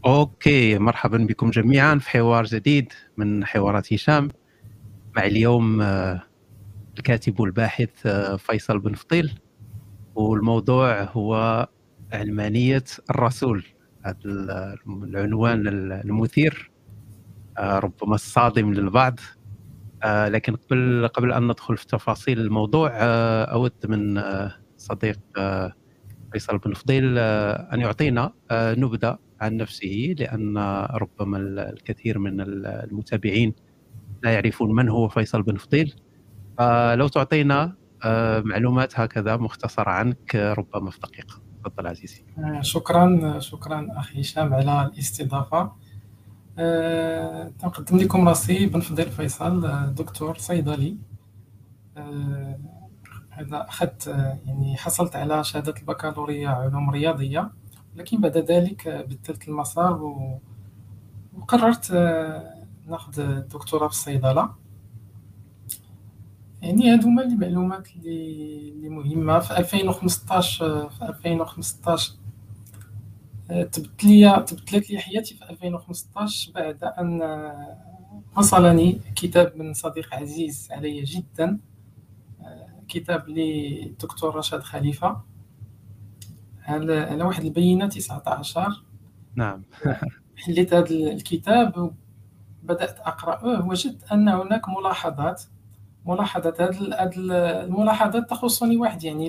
أوكي، مرحبا بكم جميعا في حوار جديد من حوارات هشام. مع اليوم الكاتب والباحث فيصل بن فطيل، والموضوع هو علمانية الرسول. هذا العنوان المثير، ربما الصادم للبعض. لكن قبل أن ندخل في تفاصيل الموضوع، أود من صديق فيصل بن فضيل أن يعطينا نبذة عن نفسه، لأن ربما الكثير من المتابعين لا يعرفون من هو فيصل بن فضيل. فلو تعطينا معلومات هكذا مختصرة عنك، ربما في دقيقة. تفضل عزيزي. شكرا أخي هشام على الاستضافة. تنقدم لكم راسي بن فضيل فيصل، دكتور صيدلي. هذا أخذت يعني حصلت على شهادة البكالوريا علوم رياضية، لكن بعد ذلك بدلت المسار وقررت ناخذ الدكتوراه في الصيدلة. يعني هذوما المعلومات اللي مهمة. في 2015 تبدلت لي حياتي في 2015 بعد أن وصلني كتاب من صديق عزيز علي جدا، كتاب للدكتور رشاد خليفة على واحد البينة 19. نعم. حليت هذا الكتاب وبدأت أقرأه، وجدت أن هناك ملاحظات. هذه الملاحظات تخصني وحدي، يعني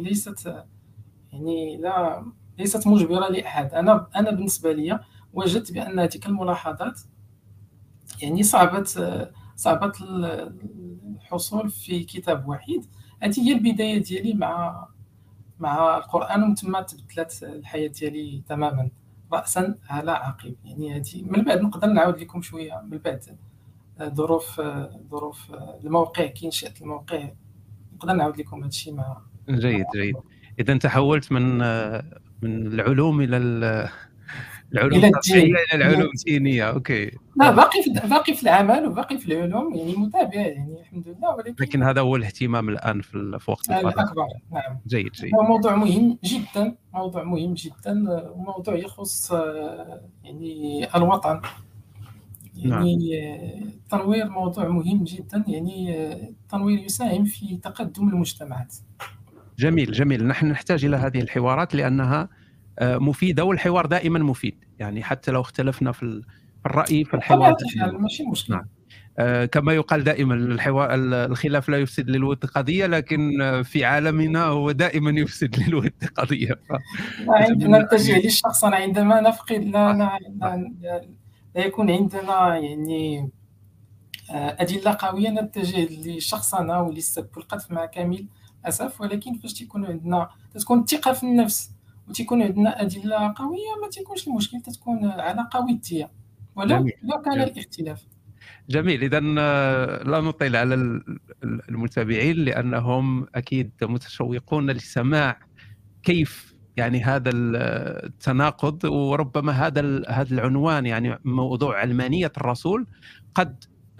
ليست مجبرة لأحد. أنا بالنسبة لي وجدت بأن تلك الملاحظات يعني صعبة الحصول في كتاب واحد. هذه هي البداية ديالي مع القرآن، ومن ثم تبدلت الحياة ديالي تماما رأسا على عقب. يعني هذه من بعد نقدر نعاود لكم شوية من بعد ظروف الموقع، كي نشأت الموقع نقدر نعاود لكم هذا الشيء مع جيد. إذا تحولت من العلوم إلى العلوم إلى الطبيعية الدين، إلى العلوم الدينية. أوكي. لا، باقي في العمل وباقي في العلوم، يعني متابع يعني الحمد لله، ولكن لكن هذا هو الاهتمام الآن في وقت الفراغ. الأكبر. نعم، جيد. هو موضوع مهم جدا، وموضوع يخص يعني الوطن. يعني التنوير موضوع مهم جدا، يعني التنوير يساهم في تقدم المجتمعات. جميل. نحن نحتاج إلى هذه الحوارات لأنها مفيدة، والحوار دائما مفيد، يعني حتى لو اختلفنا في الرأي فالحوار بطبيعة الحال ماشي مشكل. نعم. كما يقال دائما الخلاف لا يفسد للود قضية، لكن في عالمنا هو دائما يفسد للود قضية. نتجه للشخص عندما نفقد، لا يكون عندنا يعني أدلة قوية، نتجه لشخصنا وللسب والقذف مع كامل أسف. ولكن فاش تكون الثقة في النفس وتكون عندنا أدلة قوية، ما تكونش المشكل، تكون علاقة ودية ولو كان الاختلاف. جميل. إذا لا نطيل على المتابعين، لأنهم أكيد متشوقون لسماع كيف يعني هذا التناقض، وربما هذا العنوان، يعني موضوع علمانية الرسول، قد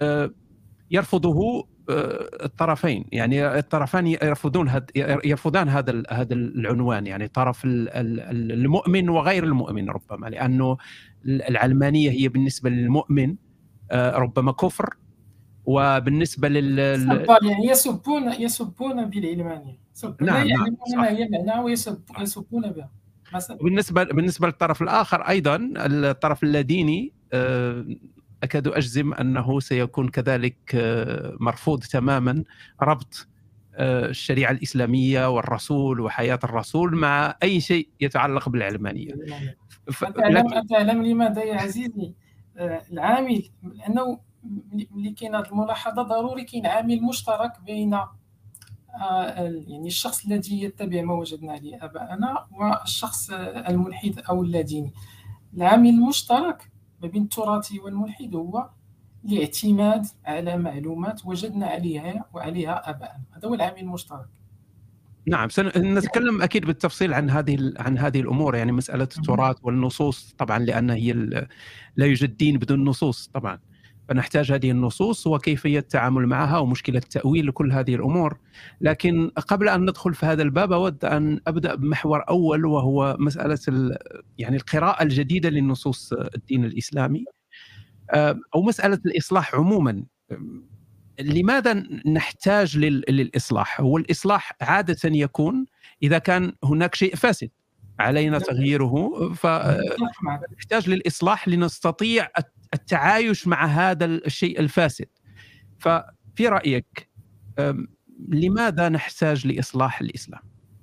يرفضه الطرفين. يعني الطرفان يرفضان هذا العنوان، يعني طرف المؤمن وغير المؤمن، ربما لأنه العلمانية هي بالنسبة للمؤمن ربما كفر، وبالنسبة يعني يسبون بالعلمانية، لا يعلمون ما هي معناها ويسبون بها. بالنسبة للطرف الآخر أيضا، الطرف اللاديني، أكاد أجزم أنه سيكون كذلك مرفوض تماما ربط الشريعة الإسلامية والرسول وحياة الرسول مع أي شيء يتعلق بالعلمانية. أتعلم لماذا يا عزيزي؟ العامل، لأنه ملي كاين هذه الملاحظة ضروري كاين عامل مشترك بين يعني الشخص الذي يتبع ما وجدنا عليه آباءنا والشخص الملحد أو اللاديني. العامل المشترك ما بين التراثي والملحد هو الاعتماد على معلومات وجدنا عليها آباءنا. هذا هو العامل المشترك. نعم، سنتكلم أكيد بالتفصيل عن هذه الأمور، يعني مسألة التراث والنصوص طبعا، لأن هي لا يوجد دين بدون نصوص طبعا. فنحتاج هذه النصوص وكيفية التعامل معها ومشكلة التأويل لكل هذه الأمور. لكن قبل أن ندخل في هذا الباب أود أن أبدأ بمحور أول، وهو مسألة يعني القراءة الجديدة للنصوص الدين الإسلامي، أو مسألة الإصلاح عموما. لماذا نحتاج للإصلاح؟ هو الإصلاح عادة يكون إذا كان هناك شيء فاسد علينا تغييره، فنحتاج للإصلاح لنستطيع التعايش مع هذا الشيء الفاسد. ففي رأيك لماذا نحتاج لإصلاح الإسلام؟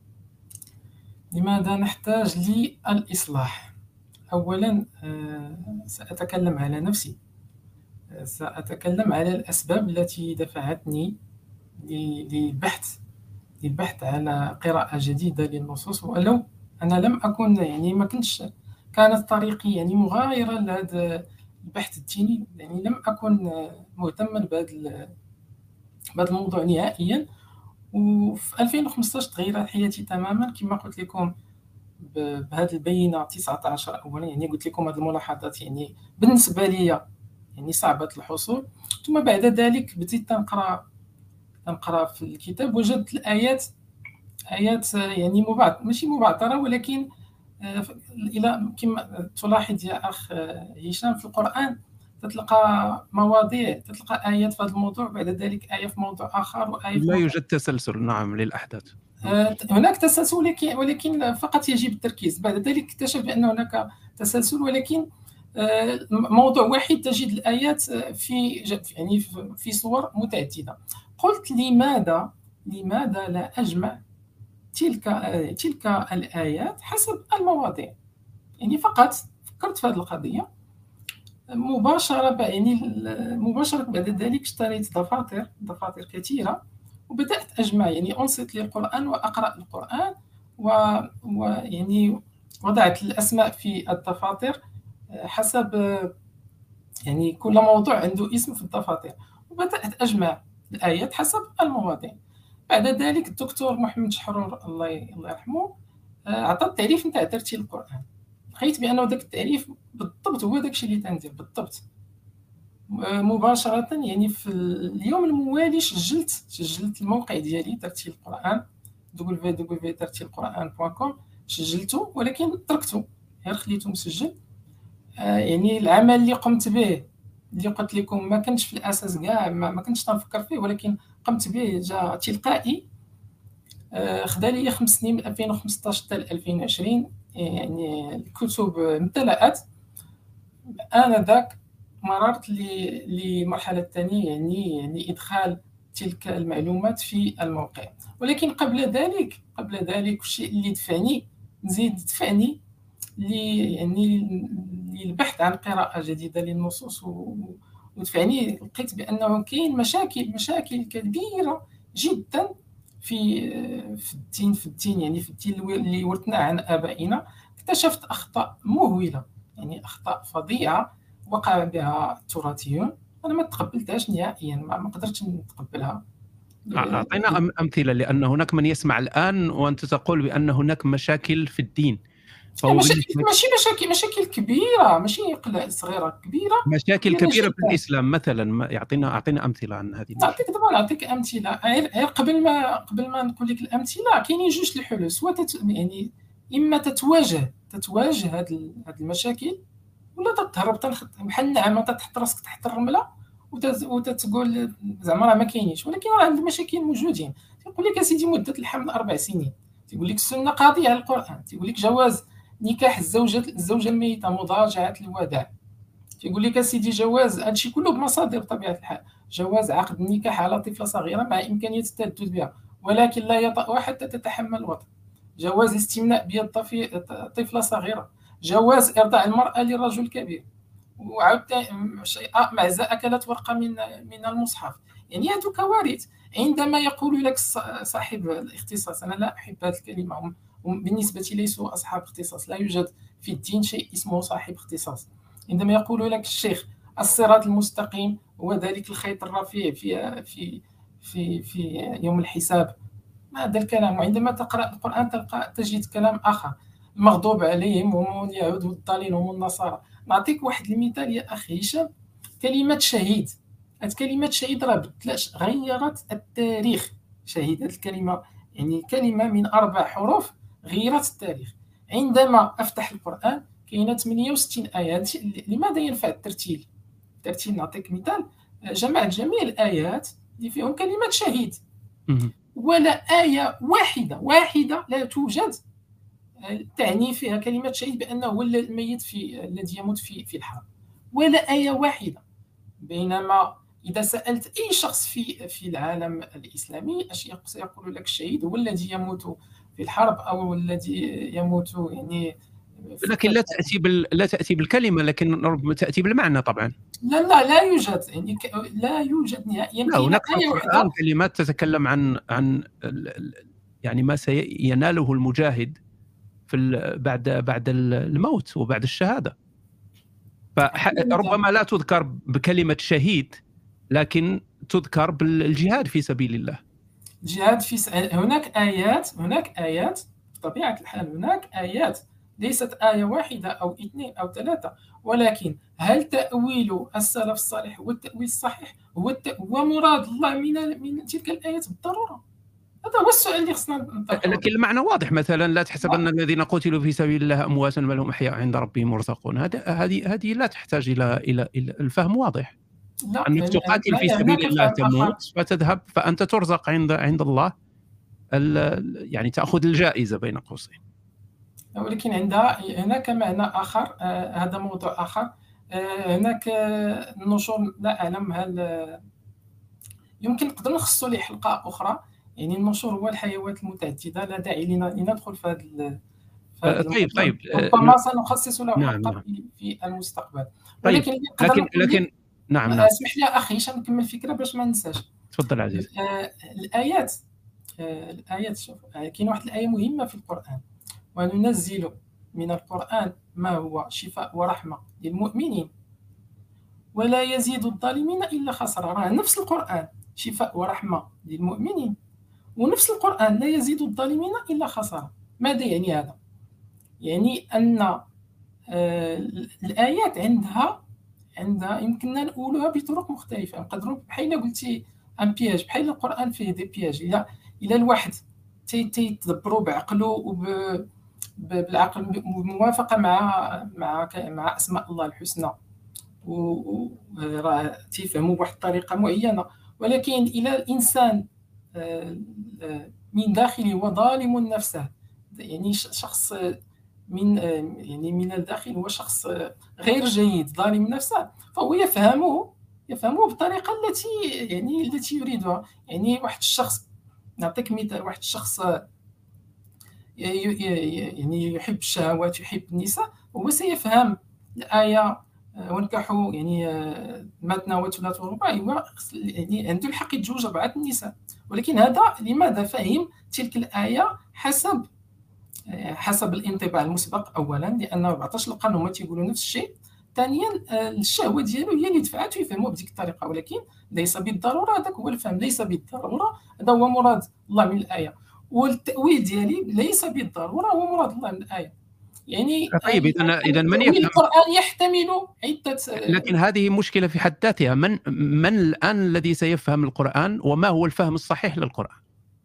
لماذا نحتاج للإصلاح؟ أولا سأتكلم على نفسي، سأتكلم على الأسباب التي دفعتني للبحث على قراءة جديدة للنصوص، ولو أنا لم أكن يعني ما كنتش، كانت طريقي يعني مغايرة لهذا البحث الديني، يعني لم أكن مهتما بهذا الموضوع نهائيا. وفي 2015 تغيرت حياتي تماما كما قلت لكم بهذه البينة 19 أولا، يعني قلت لكم هذه الملاحظات يعني بالنسبة لي يعني صعبة الحصول. ثم بعد ذلك بديت نقرأ في الكتاب، وجدت الآيات يعني ماشي مبعثرة، ولكن إلى كما تلاحظ يا أخ هشام في القرآن تتلقى مواضيع، تتلقى آيات في هذا الموضوع، بعد ذلك آية في موضوع آخر وآية في لا موضوع. يوجد تسلسل نعم للأحداث. هناك تسلسل ولكن فقط يجب التركيز. بعد ذلك اكتشف بأن هناك تسلسل، ولكن موضوع واحد تجد الآيات في صور متعددة. قلت لماذا لا أجمع تلك الآيات حسب المواضيع؟ يعني فقط فكرت في هذه القضية مباشرة بعد ذلك اشتريت دفاتر كثيرة، وبدأت أجمع يعني أنصت للقرآن وأقرأ القرآن، ويعني وضعت الأسماء في الدفاتر حسب يعني كل موضوع عنده اسم في الدفاتر، وبدأت أجمع الآيات حسب المواضيع. بعد ذلك الدكتور محمد شحرور الله يرحمه عطى التعريف نتاع ترتيل القرآن، لقيت بأنه ذاك التعريف بالضبط هو داكشي اللي تندير بالضبط. مباشرة يعني في اليوم الموالي سجلت الموقع ديالي ترتيل القرآن www.tartilquran.com، سجلته ولكن تركته غير خليته مسجل. يعني العمل اللي قمت به اللي قلت لكم ما كنتش في الأساس كاع ما كنتش تنفكر فيه، ولكن قمت به جاء تلقائي. خدا لي 5 سنين من 2015 حتى 2020، يعني الكتب امتلأت. أنا ذاك مررت للمرحلة الثانية، يعني إدخال تلك المعلومات في الموقع. ولكن قبل ذلك الشيء اللي دفعني للبحث عن قراءة جديدة للنصوص، ودفعني لقيت بأنه كاين مشاكل كبيرة جدا في الدين يعني في الدين اللي ورثناه عن آبائنا. اكتشفت أخطاء مهولة، يعني أخطاء فظيعة وقع بها التراثيون، أنا ما تقبلتهاش نهائيا، ما قدرتش نتقبلها. أعطينا أمثلة، لأن هناك من يسمع الآن وأنت تقول بأن هناك مشاكل في الدين. مشاكل كبيرة، ماشي صغيرة، كبيرة. مشاكل كبيرة في الإسلام مثلا، أعطينا أمثلة عن هذه المشاكل. نعطيك أمثلة. غير قبل ما نقول لك الأمثلة، كاينين جوج الحلول. سواء يعني إما تتواجه هذه المشاكل، ولا تتهرب بحال النعامة تحط راسك تحت الرملة وتتقول زعما راه ما كاينينش. ولكن راه هاد المشاكل موجودين. تيقول لك اسيدي مدة الحمل 4 سنين، تيقول لك السنة قاضية على القرآن، تيقول لك جواز نكاح الزوجة الميتة، مضاجعة الوداع، تيقول لك اسيدي جواز، هادشي كله بمصادر بطبيعة الحال، جواز عقد النكاح على طفلة صغيرة مع إمكانية التلذذ بها ولكن لا يطأها حتى تتحمل الوطء، جواز الاستمناء بيد طفلة صغيرة، جواز إرضاع المرأة للرجل كبير، وعاود معزة أكلت ورقة من المصحف. يعني هادو كوارث. عندما يقول لك صاحب الاختصاص، أنا لا أحب هذه الكلمة، هم بالنسبة ليسوا أصحاب اختصاص، لا يوجد في الدين شيء اسمه صاحب اختصاص. عندما يقول لك الشيخ الصراط المستقيم هو ذلك الخيط الرفيع في يوم الحساب، هذا الكلام. وعندما تقرأ القرآن تجد كلام آخر، المغضوب عليهم هم اليهود والضالين هم النصارى. نعطيك واحد المثال يا أخي هشام، كلمة شهيد، هاد كلمة شهيد راه بدلات، غيرت التاريخ. شهيد هاد الكلمة يعني كلمة من 4 حروف غيرت التاريخ. عندما أفتح القرآن كاينة 68 آية. لماذا ينفع الترتيل؟ نعطيك مثال، جمعت جميع الآيات اللي فيهم كلمة شهيد، ولا آية واحدة لا توجد تعني فيها كلمة شهيد بأنه هو الميت الذي يموت في الحرب، ولا آية واحدة. بينما إذا سألت أي شخص في العالم الإسلامي سيقول لك الشهيد هو الذي يموت في الحرب، أو الذي يموت يعني لكن لا تأتي بالكلمة، لكن ربما تأتي بالمعنى طبعا. لا يوجد، يعني لا يوجد نهائيا. لا، هناك في آية القرآن واحدة كلمات تتكلم عن يعني ما سيناله المجاهد بعد الموت وبعد الشهادة. فربما لا تذكر بكلمة شهيد، لكن تذكر بالجهاد في سبيل الله. جهاد هناك آيات بطبيعة الحال، هناك آيات ليست آية واحدة أو 2 أو 3، ولكن هل تأويل السلف الصالح هو التأويل الصحيح؟ هو مراد الله من تلك الآيات بالضرورة؟ هذا هو السؤال اللي خصنا نطرحه. لكن المعنى واضح، مثلا لا تحسبن الذين قتلوا في سبيل الله امواتا بل هم احياء عند ربهم يرزقون. هذه لا تحتاج الى الفهم واضح. لا، انك تقاتل في سبيل هناك الله فهم آخر. تموت فتذهب فانت ترزق عند الله، يعني تاخذ الجائزه بين قوسين. ولكن هناك معنى آخر، هذا موضوع آخر. هناك النشور، لا أعلم هل يمكن نقدر نخصصوا ليه حلقة أخرى. يعني النشور هو الحيوات المتعددة، لا داعي لندخل في هذا طيب ربما سنخصص له نعم حلقة في المستقبل. طيب، ولكن اللي نقدر نقول، نعم اسمح لي أخي هشام نكمل الفكرة باش ما ننساش. تفضل عزيز. الآيات شوف، كاين واحد الآية مهمة في القرآن: وننزل من القرآن ما هو شفاء ورحمة للمؤمنين ولا يزيد الظالمين إلا خسرا. راه نفس القرآن شفاء ورحمة للمؤمنين، ونفس القرآن لا يزيد الظالمين إلا خسرا. ماذا يعني هذا؟ يعني أن الآيات عندها يمكننا نقولها بطرق مختلفة. نقدروا بحال قلتي ان بياج، بحال القرآن فيه دي بياج. إلى الواحد تيتدبروا بعقله بالعقل موافقة مع أسماء الله الحسنى، وراه تيفهموا بواحد الطريقة معينة. ولكن إلى الإنسان من داخله هو ظالم نفسه، يعني شخص من الداخل هو شخص غير جيد ظالم نفسه، فهو يفهمه بالطريقة التي يريدها. يعني واحد الشخص، نعطيك مثال، واحد الشخص يعني يحب الشهوات، يحب النساء، هو سيفهم الآية وانكحوا يعني مثنى وثلاث ورباع، يعني عنده الحق يتزوج 4 النساء. ولكن هذا لماذا فهم تلك الآية حسب الانطباع المسبق؟ أولا لأن 14 القرن هما تيقولوا نفس الشيء. ثانيا الشهوة ديالو هي اللي دفعته يفهموا بهذيك الطريقة، ولكن ليس بالضرورة هذاك هو الفهم، ليس بالضرورة هذا هو مراد الله من الآية. والتأويل ديالي ليس بالضرورة هو مراد الله من الآية. يعني طيب إذا من يفهم القرآن يحتمل عدة، لكن هذه مشكلة في حد ذاتها. من الآن الذي سيفهم القرآن، وما هو الفهم الصحيح للقرآن؟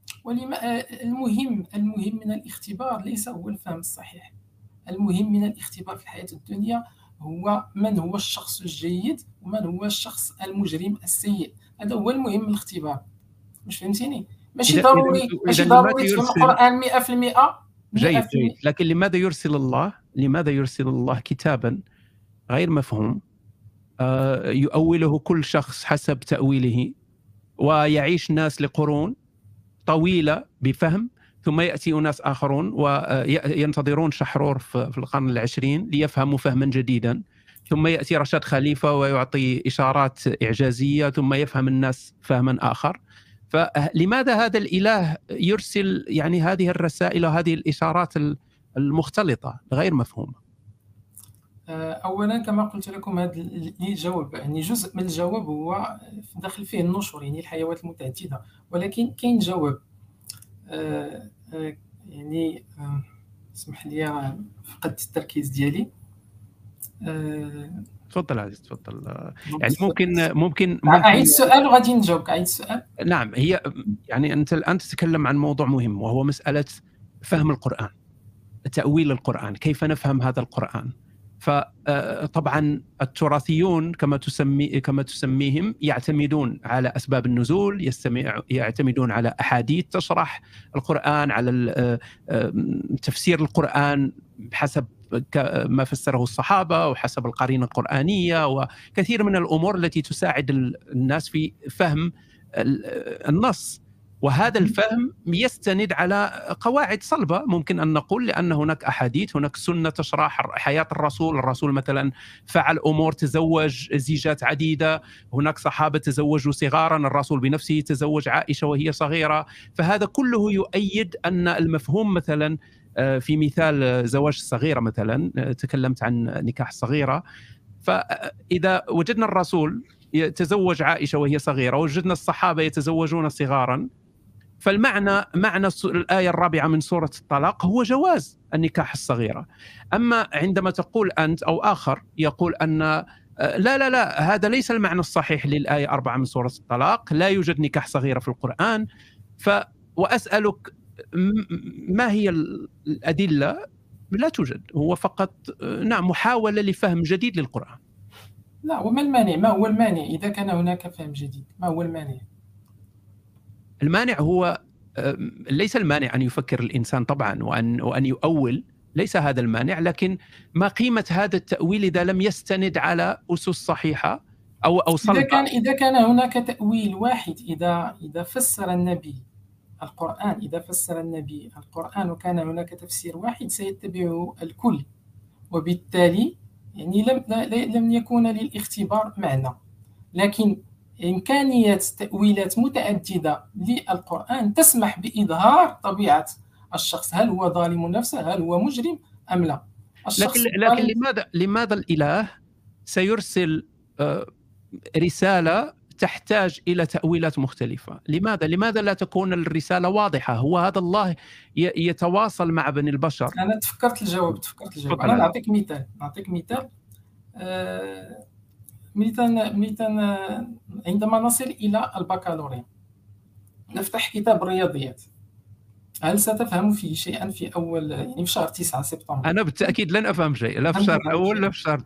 المهم من الاختبار ليس هو الفهم الصحيح. المهم من الاختبار في الحياة الدنيا هو من هو الشخص الجيد ومن هو الشخص المجرم السيء. هذا هو المهم من الاختبار. مش فهمتيني؟ ماشي ضروري تفهم القرآن 100%. جيد. لكن لماذا يرسل الله كتابا غير مفهوم يؤوله كل شخص حسب تأويله، ويعيش ناس لقرون طويلة بفهم، ثم يأتي ناس آخرون وينتظرون شحرور في القرن العشرين ليفهموا فهما جديدا، ثم يأتي رشاد خليفة ويعطي إشارات إعجازية ثم يفهم الناس فهما آخر. فلماذا هذا الإله يرسل يعني هذه الرسائل وهذه الإشارات المختلطة غير مفهومة؟ أولا كما قلت لكم هذا الجواب، يعني جزء من الجواب هو داخل فيه النشور، يعني الحيوات المتعددة. ولكن كاين جواب يعني اسمح لي فقدت التركيز ديالي. تفضل عزيز تفضل. دونك يعني ممكن أعيد السؤال وغادي نجاوبك. أعيد السؤال. نعم، هي يعني أنت الآن تتكلم عن موضوع مهم وهو مسألة فهم القرآن، تأويل القرآن، كيف نفهم هذا القرآن. فطبعا التراثيون كما تسميهم يعتمدون على أسباب النزول، يعتمدون على أحاديث تشرح القرآن، على تفسير القرآن بحسب ما فسره الصحابة وحسب القرينة القرآنية وكثير من الأمور التي تساعد الناس في فهم النص. وهذا الفهم يستند على قواعد صلبة ممكن أن نقول، لأن هناك أحاديث، هناك سنة تشرح حياة الرسول مثلا فعل أمور، تزوج زيجات عديدة، هناك صحابة تزوجوا صغارا، الرسول بنفسه تزوج عائشة وهي صغيرة. فهذا كله يؤيد أن المفهوم مثلا في مثال زواج الصغيرة مثلا، تكلمت عن نكاح الصغيرة، فإذا وجدنا الرسول يتزوج عائشة وهي صغيرة، وجدنا الصحابة يتزوجون صغارا، معنى الآية الرابعة من سورة الطلاق هو جواز النكاح الصغيرة. أما عندما تقول أنت أو آخر يقول أن لا هذا ليس المعنى الصحيح للآية 4 من سورة الطلاق، لا يوجد نكاح صغيرة في القرآن، وأسألك ما هي الأدلة؟ لا توجد، هو فقط نعم محاولة لفهم جديد للقرآن. لا، وما المانع؟ ما هو المانع إذا كان هناك فهم جديد؟ ما هو المانع؟ المانع هو ليس المانع أن يفكر الإنسان طبعا وأن يؤول، ليس هذا المانع، لكن ما قيمة هذا التأويل إذا لم يستند على أسس صحيحة أو صلبة؟ إذا كان هناك تأويل واحد، إذا فسر النبي القرآن، وكان هناك تفسير واحد سيتبعه الكل، وبالتالي يعني لم يكون للاختبار معنى. لكن إمكانية تأويلات متعددة للقرآن تسمح بإظهار طبيعة الشخص، هل هو ظالم نفسه، هل هو مجرم أم لا. لكن لماذا الإله سيرسل رسالة تحتاج إلى تأويلات مختلفة؟ لماذا لا تكون الرسالة واضحة؟ هو هذا الله يتواصل مع بني البشر. أنا تفكرت الجواب. أنا نعطيك مثال. عندما نصل إلى البكالوريا نفتح كتاب الرياضيات، هل ستفهم فيه شيئا في أول، يعني في شهر 9 سبتمبر؟ أنا بالتأكيد لن أفهم شيء، لا في الشهر الأول لا في الشهر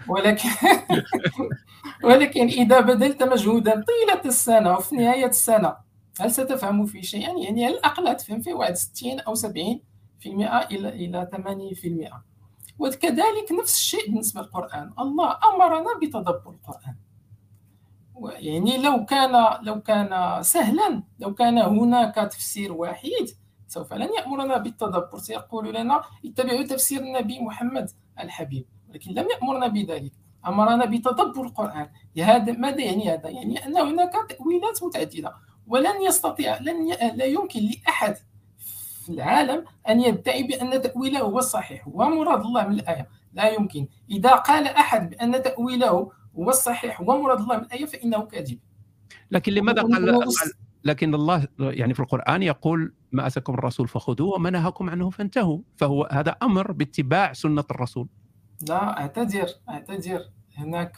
ولكن إذا بذلت مجهودا طيلة السنة وفي نهاية السنة هل ستفهم فيه شيئا؟ يعني على الأقل تفهم فيه واحد 60 أو 70% إلى 80%. وكذلك نفس الشيء بالنسبة للقرآن، الله أمرنا بتدبر القرآن. يعني لو كان سهلا، لو كان هناك تفسير واحد سوف لن يأمرنا بالتدبر، سيقول لنا اتبعوا تفسير النبي محمد الحبيب، ولكن لم يأمرنا بذلك، أمرنا بتدبر القرآن. ماذا يعني هذا؟ يعني أن هناك تأويلات متعددة، لا يمكن لأحد في العالم أن يدعي بأن تأويله هو الصحيح، هو مراد الله من الآية. لا يمكن. إذا قال أحد بأن تأويله هو الصحيح هو مراد الله من الآية فإنه كاذب. لكن لماذا لكن الله يعني في القرآن يقول ما أتاكم الرسول فخذوه وما نهاكم عنه فانتهوا، فهو هذا أمر باتباع سنة الرسول. لا، أعتذر. هناك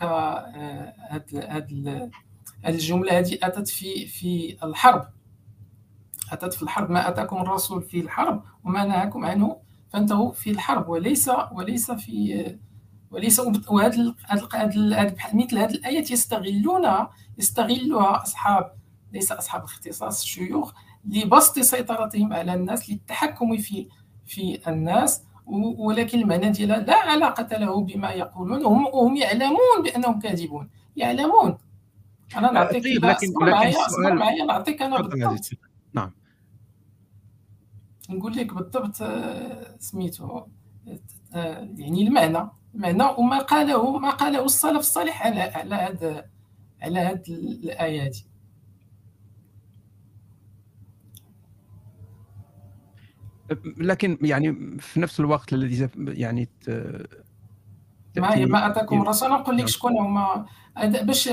الجملة هذه أتت في الحرب. في الحرب، ما أتاكم الرسول في الحرب وما نهاكم عنه فانتهوا في الحرب، وليس في مثل هذه الآيات يستغلها ليس أصحاب الاختصاص، الشيوخ، لبسط سيطرتهم على الناس، للتحكم في الناس، ولكن المعنى ديالها لا علاقة له بما يقولون، وهم يعلمون بأنهم كاذبون، يعلمون. أنا نعطيك معايا نعطيك أنا بالضبط. نعم. نقول لك بالضبط سميته يعني المعنى وما قاله السلف الصالح على هذه الآية دي. لكن يعني في نفس الوقت الذي يعني ما أتاكم الرسول، نقول لك شكون هما باش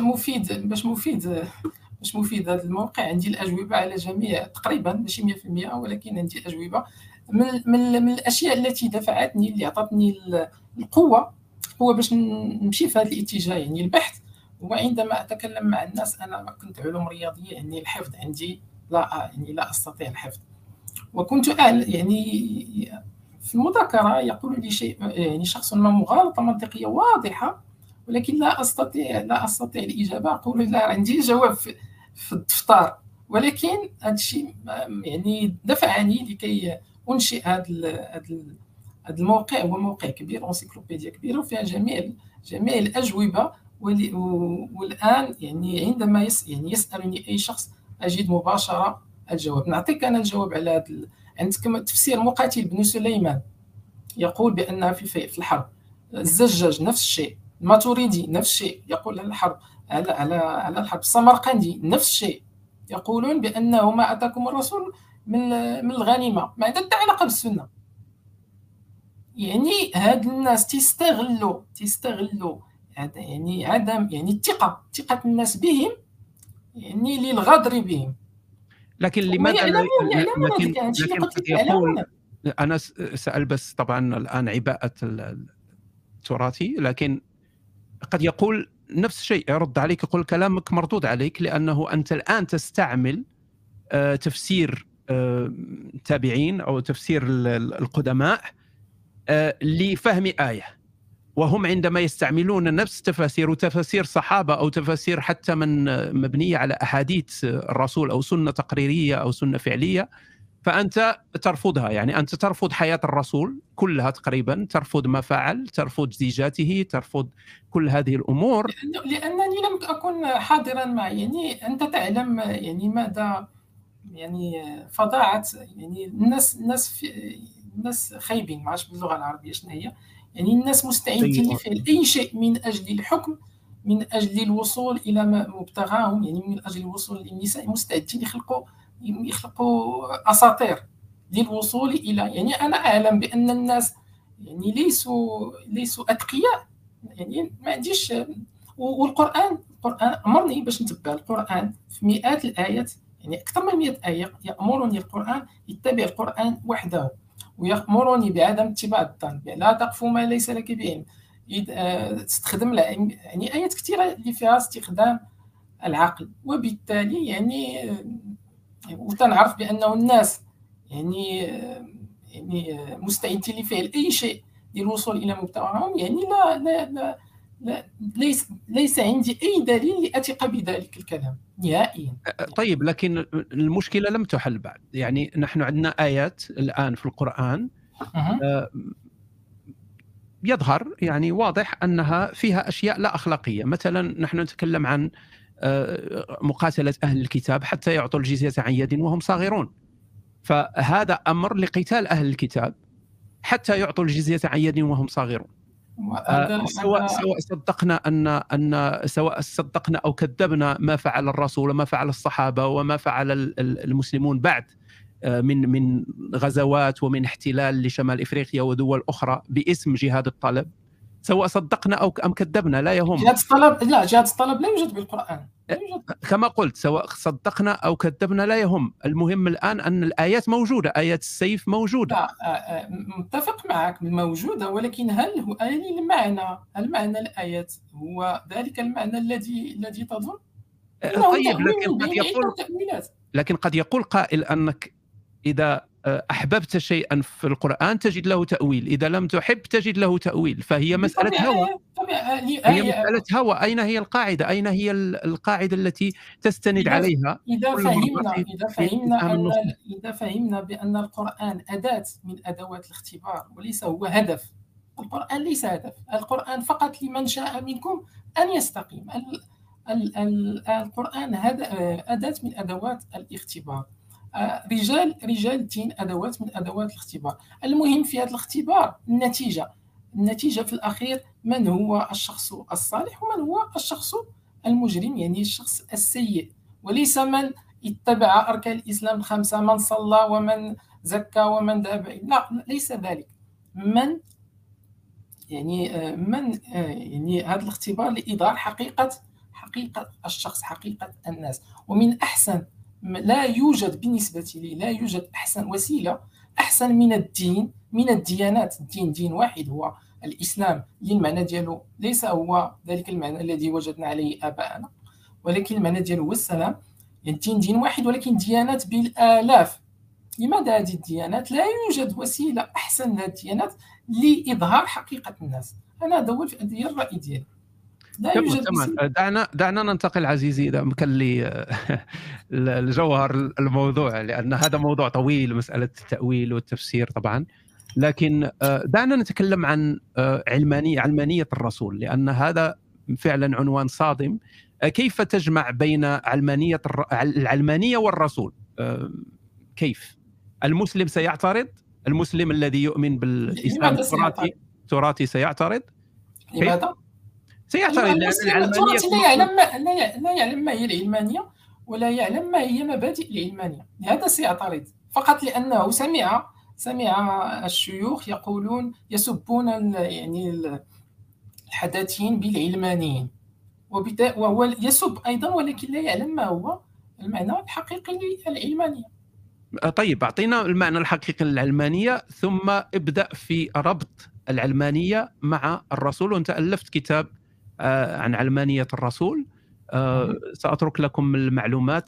مفيد هذا الموقع. عندي الأجوبة على جميع تقريبا، ماشي 100%، ولكن عندي الأجوبة من الأشياء التي دفعتني، اللي أعطتني القوة هو باش نمشي في هذا الاتجاه يعني البحث. وعندما أتكلم مع الناس، أنا كنت علوم رياضية، يعني الحفظ عندي يعني لا أستطيع الحفظ. وكنت يعني في المذاكرة يقول لي شيء، يعني شخص ما مغالطة منطقية واضحة، ولكن لا أستطيع الإجابة. أقول لا عندي الجواب في الدفتر. ولكن هذا الشيء يعني دفعني لكي أنشئ هذا الموقع. هو موقع كبير، انسيكلوبيديا كبيرة وفيها جميع الأجوبة. والآن يعني عندما يعني يسألني أي شخص أجد مباشرة الجواب. نعطيك أنا الجواب على هذا. عندكم تفسير مقاتل بن سليمان يقول بأنها في الحرب. الزجاج نفس الشيء. الماتوريدي نفس الشيء، يقول على الحرب، على الحرب. السمرقندي نفس الشيء، يقولون بأنه ما أتاكم الرسول من الغنيمة ما عندها علاقة بالسنة. يعني هاد الناس تستغلوا يعني عدم يعني ثقة الناس بهم، يعني للغدر بهم. لكن هم لماذا يعلمون لكن هذا الشيء اللي لكن قلت قد لك، يعلمون. يقول، أنا سأل بس طبعا الآن عباءة التراثي، لكن قد يقول نفس الشيء، يرد عليك، يقول كلامك مردود عليك، لأنه أنت الآن تستعمل تفسير التابعين أو تفسير القدماء لفهم آية، وهم عندما يستعملون نفس تفاسير صحابة أو تفاسير حتى من مبنية على أحاديث الرسول أو سنة تقريرية أو سنة فعلية، فأنت ترفضها. يعني أنت ترفض حياة الرسول كلها تقريبا، ترفض ما فعل، ترفض زيجاته، ترفض كل هذه الأمور. لأنني لم أكن حاضرا معي. يعني أنت تعلم يعني ماذا يعني فظاعة يعني الناس خايبين، ما عرفتش باللغة العربية شنو هي. يعني الناس مستعدين سيئون. لفعل أي شيء من أجل الحكم، من أجل الوصول إلى مبتغاهم، يعني من أجل الوصول للنساء. مستعدين يخلقوا أساطير للوصول إلى. يعني أنا أعلم بأن الناس يعني ليسوا أتقياء. يعني ما عنديش. والقرآن أمرني باش نتبع القرآن في مئات الآيات، يعني أكثر من 100 آية. يأمرني القرآن اتبع القرآن وحده، ويأمرني بعدم اتباع الظن، لا تقف ما ليس لك بعلم. تستخدم يعني آيات كثيرة اللي فيها استخدام العقل. وبالتالي يعني وتنعرف بأنه الناس يعني مستعدين لفعل أي شيء للوصول إلى مبتغاهم. يعني لا ليس عندي أي دليل لأثق بذلك الكلام نهائيا. طيب، لكن المشكلة لم تحل بعد. يعني نحن عندنا آيات الآن في القرآن يظهر يعني واضح أنها فيها أشياء لا أخلاقية. مثلا نحن نتكلم عن مقاتلة أهل الكتاب حتى يعطوا الجزية عن يد وهم صاغرون، فهذا أمر لقتال أهل الكتاب حتى يعطوا الجزية عن يد وهم صاغرون. سواء صدقنا سواء صدقنا أو كذبنا ما فعل الرسول وما فعل الصحابة وما فعل المسلمون بعد من غزوات ومن احتلال لشمال إفريقيا ودول أخرى باسم جهاد الطلب، سواء صدقنا أو أم كذبنا لا يهم. جهاد الطلب لا يوجد بالقرآن. كما قلت، سواء صدقنا أو كذبنا لا يهم. المهم الآن أن الآيات موجودة، آيات السيف موجودة. متفق معك موجودة، ولكن هل المعنى الآيات هو ذلك المعنى الذي تظن؟ طيب، لكن قد يقول قائل أنك إذا أحببت شيئا في القرآن تجد له تأويل، إذا لم تحب تجد له تأويل، فهي مسألة هوى. هي مسألة هوى. أين هي القاعدة؟ أين هي القاعدة التي تستند عليها؟ إذا فهمنا بأن القرآن أداة من أدوات الاختبار وليس هو هدف. القرآن ليس هدف، القرآن فقط لمن شاء منكم أن يستقيم. القرآن أداة من أدوات الاختبار. رجال الدين أدوات من أدوات الاختبار. المهم في هذا الاختبار النتيجة في الأخير، من هو الشخص الصالح ومن هو الشخص المجرم، يعني الشخص السيء، وليس من اتبع أركان الإسلام الخمسة، من صلى ومن زكى ومن ذهب. لا، ليس ذلك. يعني هذا الاختبار لإظهار حقيقة الشخص، حقيقة الناس. ومن أحسن لا يوجد بالنسبة لي لا يوجد أحسن وسيلة أحسن من الدين، من الديانات. الدين دين واحد هو الإسلام، اللي المعنى ديالو ليس هو ذلك المعنى الذي وجدنا عليه آباءنا، ولكن المعنى ديالو هو السلام. يعني الدين دين واحد ولكن ديانات بالآلاف. لماذا هذه الديانات؟ لا يوجد وسيلة أحسن من هذه الديانات لإظهار حقيقة الناس. أنا هذا هو الرأي ديالي. لا تمام يوجد تمام. وسيلة. دعنا ننتقل عزيزي إذا أمكن لي الجوهر الموضوع، لأن هذا موضوع طويل، مسألة التأويل والتفسير طبعا. لكن دعنا نتكلم عن علمانية الرسول، لأن هذا فعلا عنوان صادم. كيف تجمع بين العلمانية والرسول؟ كيف؟ المسلم سيعترض، المسلم الذي يؤمن بالإسلام التراثي سيعترض. لماذا؟ سيعترض لأن العلمانية لا يعلم ما هي العلمانية، ولا يعلم ما هي مبادئ العلمانية، لهذا سيعترض فقط لأنه سمع الشيوخ يقولون يسبون يعني الحداثيين بالعلمانيين، وهو يسب أيضا ولكن لا يعلم ما هو المعنى الحقيقي للعلمانية. طيب أعطينا المعنى الحقيقي للعلمانية، ثم ابدأ في ربط العلمانية مع الرسول. وأنت ألفت كتاب عن علمانية الرسول. سأترك لكم المعلومات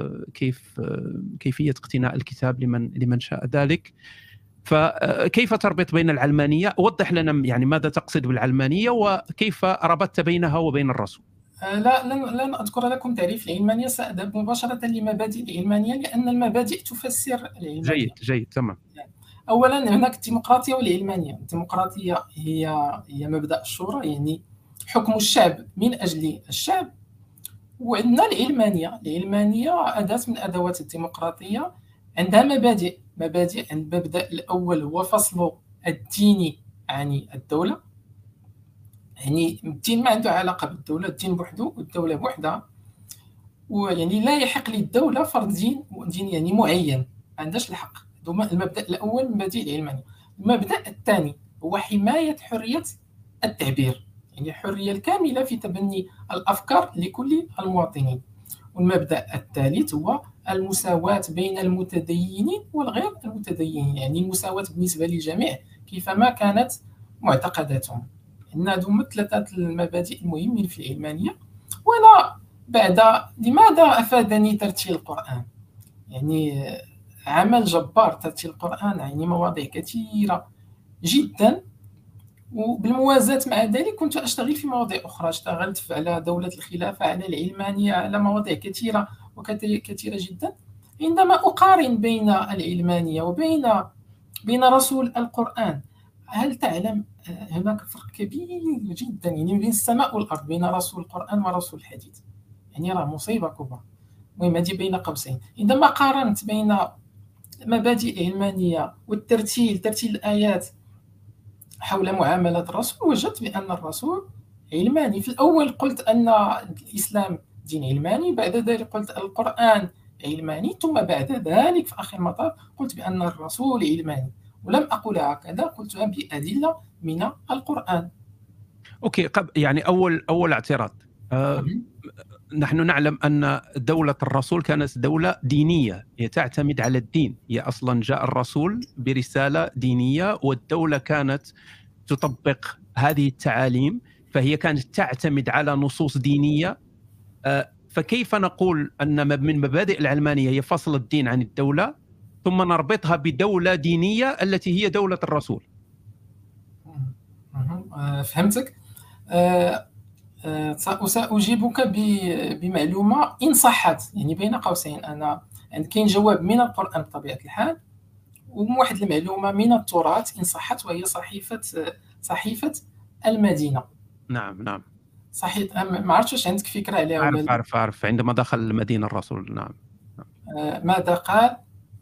كيفية اقتناء الكتاب لمن شاء ذلك. فكيف تربط بين العلمانية؟ وضح لنا يعني ماذا تقصد بالعلمانية وكيف ربطت بينها وبين الرسول. لن أذكر لكم تعريف العلمانية، سأذهب مباشرة لمبادئ العلمانية لأن المبادئ تفسر العلمانية. جيد تمام. أولا هناك الديمقراطية والعلمانية. الديمقراطية هي مبدأ الشورى، يعني حكم الشعب من أجل الشعب. وعندنا العلمانية أداة من أدوات الديمقراطية، عندها مبادئ. المبدأ الأول هو فصل الدين عن الدولة. يعني الدين ما عنده علاقة بالدولة، الدين بوحده والدولة بوحدها. ويعني لا يحق للدولة فرض دين يعني معين، ما عندهاش الحق. المبدأ الأول من مبادئ العلمانية. المبدأ الثاني هو حماية حرية التعبير، يعني الحرية الكاملة في تبني الأفكار لكل المواطنين. والمبدأ الثالث هو المساواة بين المتدينين والغير المتدينين، يعني المساواة بالنسبة للجميع كيفما كانت معتقداتهم. إن هذوما ثلاثة المبادئ المهمين في العلمانية. وأنا لماذا أفادني ترتيل القرآن؟ يعني عمل جبار ترتيل القرآن، يعني مواضيع كثيرة جدا. وبالموازاة مع ذلك كنت أشتغل في مواضيع أخرى، اشتغلت على دولة الخلافة، على العلمانية، على مواضيع كثيرة كثيرة جدا. عندما أقارن بين العلمانية وبين رسول القرآن، هل تعلم هناك فرق كبير جدا، يعني بين السماء والأرض، بين رسول القرآن ورسول الحديث. يعني راه مصيبة كبرى. المهم هذه بين قوسين. عندما قارنت بين مبادئ العلمانية ترتيل الآيات حول معاملة الرسول، وجدت بأن الرسول علماني. في الأول قلت أن الإسلام دين علماني، بعد ذلك قلت القرآن علماني، ثم بعد ذلك في آخر المطاف قلت بأن الرسول علماني. ولم أقولها هكذا، قلتها بأدلة من القرآن. أوكي، يعني أول اعتراض. نحن نعلم أن دولة الرسول كانت دولة دينية، هي تعتمد على الدين. هي أصلا جاء الرسول برسالة دينية، والدولة كانت تطبق هذه التعاليم، فهي كانت تعتمد على نصوص دينية. فكيف نقول أن من مبادئ العلمانية هي فصل الدين عن الدولة، ثم نربطها بدولة دينية التي هي دولة الرسول؟ فهمتك. سأجيبك بمعلومة إن صحت، يعني بين قوسين. أنا كاين جواب من القرآن بطبيعة الحال، وواحد المعلومة من التراث إن صحت، وهي صحيفة المدينة. نعم. صحيح، ما عرفتش واش عندك فكرة عليها؟ أعرف عندما دخل المدينة الرسول. نعم. ماذا قال؟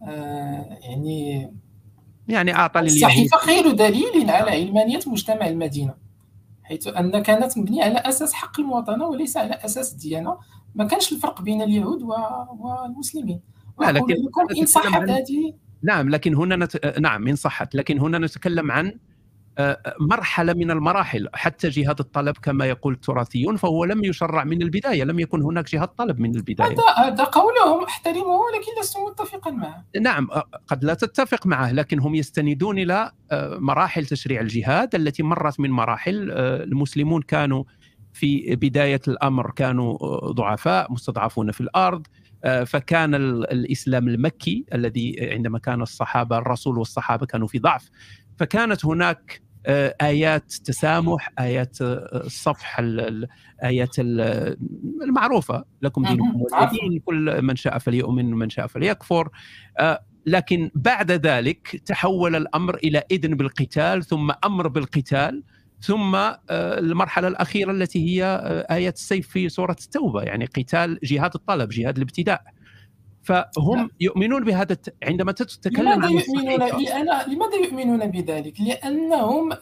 يعني أعطى لليهود. الصحيفة خير دليل على علمانية مجتمع المدينة، حيث أن كانت مبنية على أساس حق المواطنة وليس على أساس الديانة. ما كانش الفرق بين اليهود والمسلمين. لكن إن صحت هذه. نعم، لكن هنا نعم إن صحت، لكن هنا نتكلم عن مرحلة من المراحل. حتى جهاد الطلب كما يقول التراثيون فهو لم يشرع من البداية، لم يكن هناك جهاد طلب من البداية. هذا قولهم أحترمه، ولكن لست متفقا معه. نعم، قد لا تتفق معه، لكن هم يستندون إلى مراحل تشريع الجهاد التي مرت من مراحل. المسلمون كانوا في بداية الأمر كانوا ضعفاء مستضعفون في الأرض، فكان الإسلام المكي الذي عندما كان الصحابة الرسول والصحابة كانوا في ضعف، فكانت هناك آيات تسامح، آيات الصفح، آيات المعروفة لكم دينكم ولي دين، كل من شاء فليؤمن ومن شاء فليكفر. لكن بعد ذلك تحول الأمر إلى إذن بالقتال، ثم أمر بالقتال، ثم المرحلة الأخيرة التي هي آيات السيف في سورة التوبة، يعني قتال، جهاد الطلب، جهاد الابتداء. فهم يؤمنون بهذا. عندما تتكلم لماذا عن يؤمنون؟ لماذا يؤمنون بذلك؟ لأنهم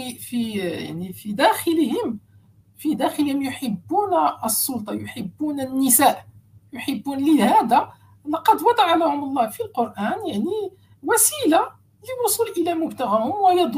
في داخلهم يحبون السلطة، يحبون النساء، يحبون. لهذا لقد وضع لهم الله في القرآن وسيلة للوصول إلى مبتغاهم،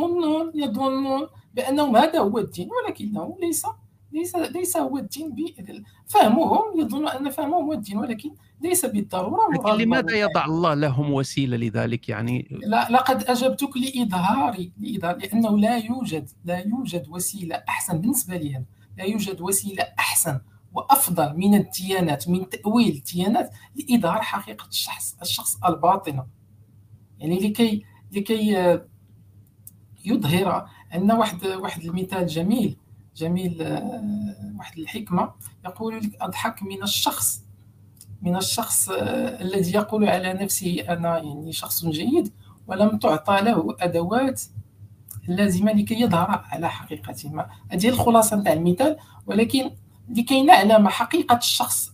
ويظنون بأنهم هذا هو الدين، ولكنه ليس هو الدين. فهمهم، يظنون أن فهمهم هو الدين، ولكن ليس بالضرورة. لكن لماذا يضع الله لهم وسيلة لذلك؟ يعني لقد أجبتك لإظهاري، لأنه لا يوجد وسيلة أحسن بالنسبة لي. لا يوجد وسيلة أحسن وأفضل من الديانات، من تأويل الديانات، لإظهار حقيقة الشخص الباطنة. يعني لكي يظهر. عندنا واحد المثال جميل، واحد الحكمة يقول لك: أضحك من الشخص الذي يقول على نفسه أنا شخص جيد، ولم تعطى له أدوات اللازمة لكي يظهر على حقيقته. هذه الخلاصة نتاع المثال. ولكن لكي نعلم حقيقة الشخص،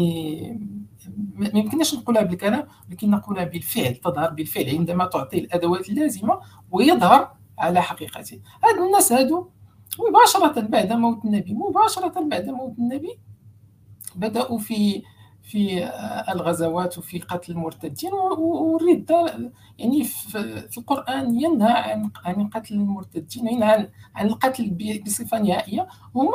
ما يمكنناش نقولها بالكلام، لكن نقولها بالفعل، تظهر بالفعل عندما تعطيه الأدوات اللازمة ويظهر على حقيقته. هاد الناس هادو مباشرة بعد موت النبي بدأوا في الغزوات وفي قتل المرتدين والردة. في القرآن ينهى عن قتل المرتدين، ينهى عن القتل بصفة نهائية. هم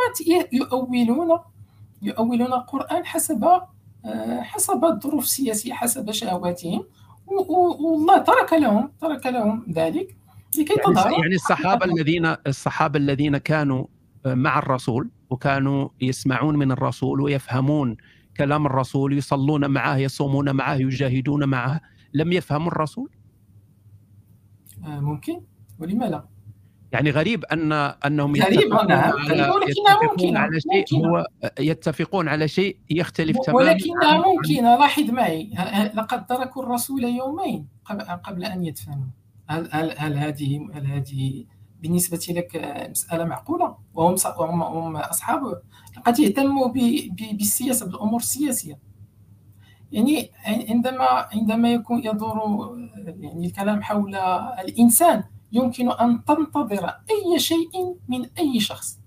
يؤولون القرآن حسب الظروف السياسية، حسب شهواتهم، والله ترك لهم ذلك لكي تظهر. يعني الصحابة الذين كانوا مع الرسول وكانوا يسمعون من الرسول ويفهمون كلام الرسول، يصلون معه، يصومون معه، يجاهدون معه، لم يفهموا الرسول؟ ممكن، ولما لا؟ يعني غريب أنهم يتفقون على شيء يختلف تماما. ولكنها ممكنة. لاحظ معي، لقد تركوا الرسول يومين قبل أن يدفنوا. هل هذه بالنسبة لك مسألة معقولة؟ وهم أصحابه قد يهتموا بالسياسة، بالأمور السياسية. عندما يكون يدور الكلام حول الإنسان، يمكن أن تنتظر أي شيء من أي شخص.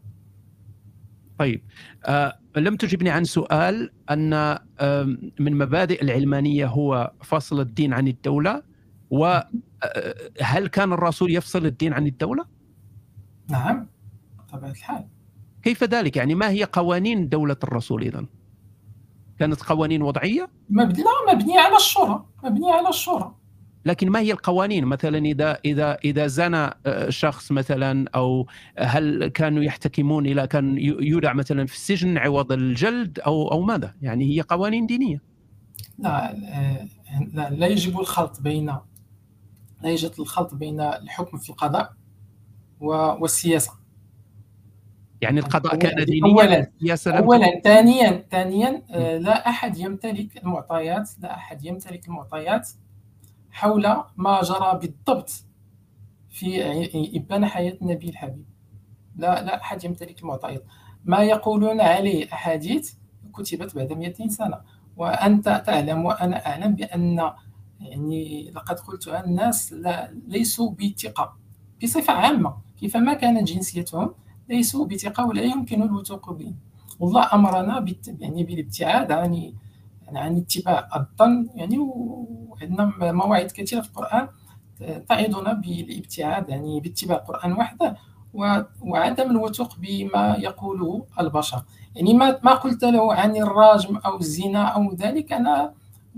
طيب، لم تجبني عن سؤال أن من مبادئ العلمانية هو فصل الدين عن الدولة، وهل كان الرسول يفصل الدين عن الدولة؟ نعم، بطبيعة الحال. كيف ذلك؟ يعني ما هي قوانين دولة الرسول إذن؟ كانت قوانين وضعية؟ مبنية على الشورى. لكن ما هي القوانين؟ مثلا إذا زنى شخص مثلا، أو هل كانوا يحتكمون إلى كان يودع مثلا في السجن عوض الجلد أو ماذا؟ يعني هي قوانين دينية. لا يجب الخلط بين الحكم في القضاء والسياسة. يعني القضاء كان دينيا أولا. ثانيا لا أحد يمتلك المعطيات حول ما جرى بالضبط في إبان حياة النبي الحبيب. لا أحد يمتلك المعطيات. ما يقولون عليه أحاديث كتبت بعد 200 سنة، وأنت تعلم وأنا أعلم بأن لقد قلت الناس ليسوا بثقة بصفة عامة، كيفما كانت جنسيتهم ليسوا بثقة ولا يمكن الوثوق بهم. والله أمرنا بالابتعاد عن اتباع الظن. وعندنا مواعيد كثيرة في القرآن تعظنا بالابتعاد، يعني باتباع القرآن وحده وعدم الوثوق بما يقوله البشر. يعني ما قلت له عن الرجم أو الزنا أو ذلك، أنا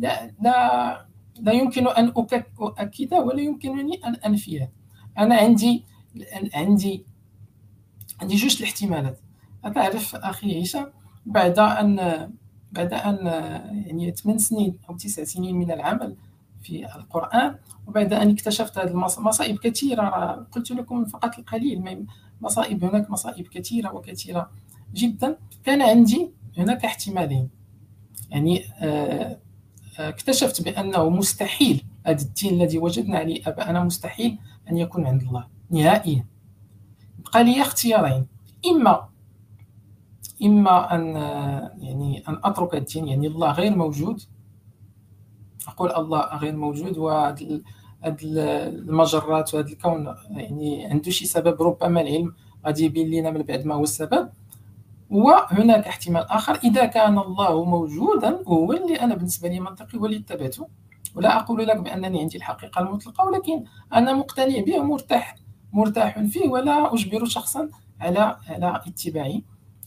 لا يمكن أن أؤكد ولا يمكنني أن أنفيه. أنا عندي جوج الاحتمالات. أتعرف أخي هشام، بعد أن يعني 8 سنين أو 9 سنين من العمل في القرآن، وبعد أن اكتشفت هذه المصائب كثيرة، قلت لكم فقط القليل، مصائب هناك، مصائب كثيرة وكثيرة جدا. كان عندي هناك احتمالين. يعني اكتشفت بأنه مستحيل هذا الدين الذي وجدنا عليه آباءنا مستحيل أن يكون عند الله نهائيا. بقى لي اختيارين: إما أن أترك الدين، يعني الله غير موجود، أقول الله غير موجود، وهذه المجرات وهذا الكون يعني عنده شي سبب، ربما العلم غادي يبين لنا من بعد ما هو السبب. وهناك احتمال آخر: إذا كان الله موجودا، وهو اللي أنا بالنسبة لي منطقي واللي اتبعته، ولا أقول لك بأنني عندي الحقيقة المطلقة، ولكن أنا مقتنع به ومرتاح فيه، ولا أجبر شخصا على اتباعه.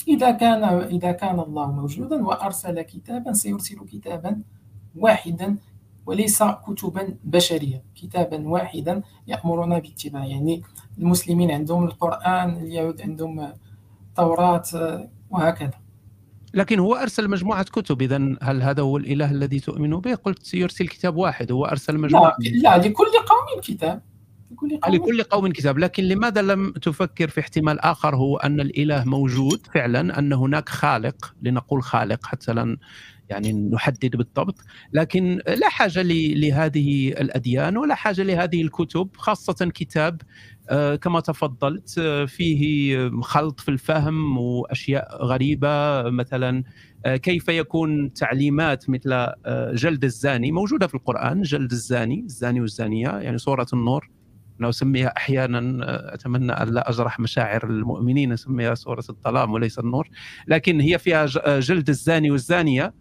إذا كان الله موجودا وأرسل كتابا، سيرسل كتابا واحدا وليس كتبا بشرية، كتابا واحدا يأمرنا باتباعه. يعني المسلمين عندهم القرآن، اليهود عندهم التوراة، وهكذا. لكن هو أرسل مجموعة كتب، إذن هل هذا هو الإله الذي تؤمن به؟ قلت يرسل كتاب واحد، هو أرسل مجموعة. لا، لكل قوم كتاب. لكل قوم كتاب، لكن لماذا لم تفكر في احتمال آخر، هو أن الإله موجود فعلا، أن هناك خالق، لنقول خالق حتى لن يعني نحدد بالضبط، لكن لا حاجة لهذه الأديان ولا حاجة لهذه الكتب، خاصة كتاب كما تفضلت فيه خلط في الفهم وأشياء غريبة، مثلا كيف يكون تعليمات مثل جلد الزاني موجودة في القرآن، جلد الزاني والزانية، يعني سورة النور أنا أسميها أحيانا، أتمنى أن لا أجرح مشاعر المؤمنين، أسميها سورة الظلام وليس النور، لكن هي فيها جلد الزاني والزانية.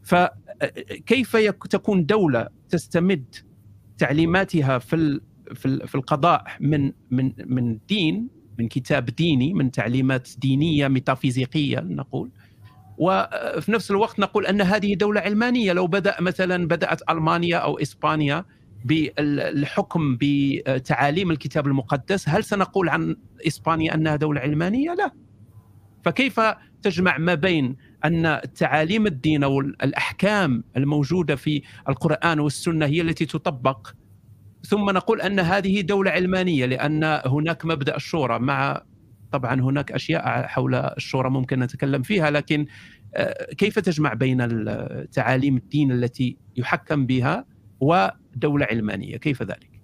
فكيف تكون دولة تستمد تعليماتها في القضاء من دين، من كتاب ديني، من تعليمات دينية ميتافيزيقية نقول، وفي نفس الوقت نقول أن هذه دولة علمانية؟ لو بدأت ألمانيا أو إسبانيا بالحكم بتعاليم الكتاب المقدس، هل سنقول عن إسبانيا أنها دولة علمانية؟ لا. فكيف تجمع ما بين أن تعاليم الدين والأحكام الموجودة في القرآن والسنة هي التي تطبق، ثم نقول أن هذه دولة علمانية لأن هناك مبدأ الشورى، مع طبعا هناك أشياء حول الشورى ممكن نتكلم فيها، لكن كيف تجمع بين تعاليم الدين التي يحكم بها ودولة علمانية؟ كيف ذلك؟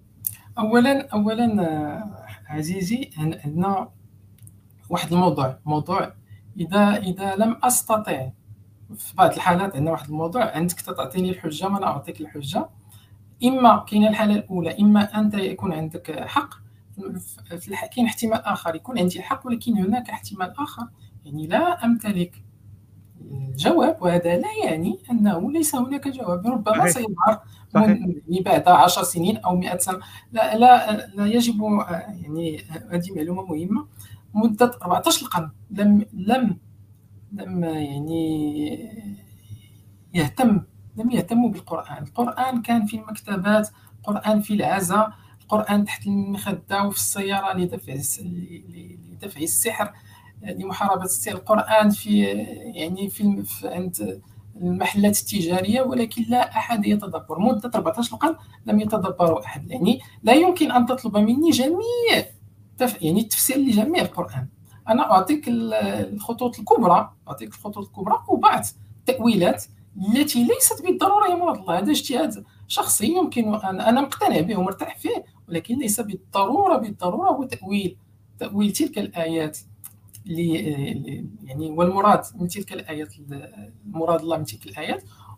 أولا عزيزي، عندنا واحد موضوع إذا لم أستطع، في بعض الحالات عندنا واحد الموضوع، عندك تعطيني الحجة وأنا أعطيك الحجة. إما كاين الحالة الأولى، إما أنت يكون عندك حق، كاين احتمال آخر يكون عندي حق، ولكن هناك احتمال آخر يعني لا أمتلك الجواب، وهذا لا يعني أنه ليس هناك جواب. ربما سيظهر بعد 10 سنين أو 100 سنة. لا يجب، يعني هذه معلومة مهمة، مدة 14 قرن لم يعني يهتموا بالقرآن. القرآن كان في المكتبات، القرآن في العزاء، القرآن تحت المخدة وفي السيارة لدفع السحر، لمحاربة السحر. القرآن في عند المحلات التجارية، ولكن لا أحد يتدبر. مدة 14 قرن لم يتدبروا أحد. يعني لا يمكن أن تطلب مني جميع التفسير لجميع القرآن. أنا أعطيك الخطوط الكبرى، وبعض التأويلات التي ليست بالضرورة هي مراد الله. هذا اجتهاد شخصي يمكن أنا مقتنع به ومرتاح فيه، ولكن ليس بالضرورة هو تأويل تلك الآيات يعني والمراد من تلك الآيات، مراد الله من تلك الآيات.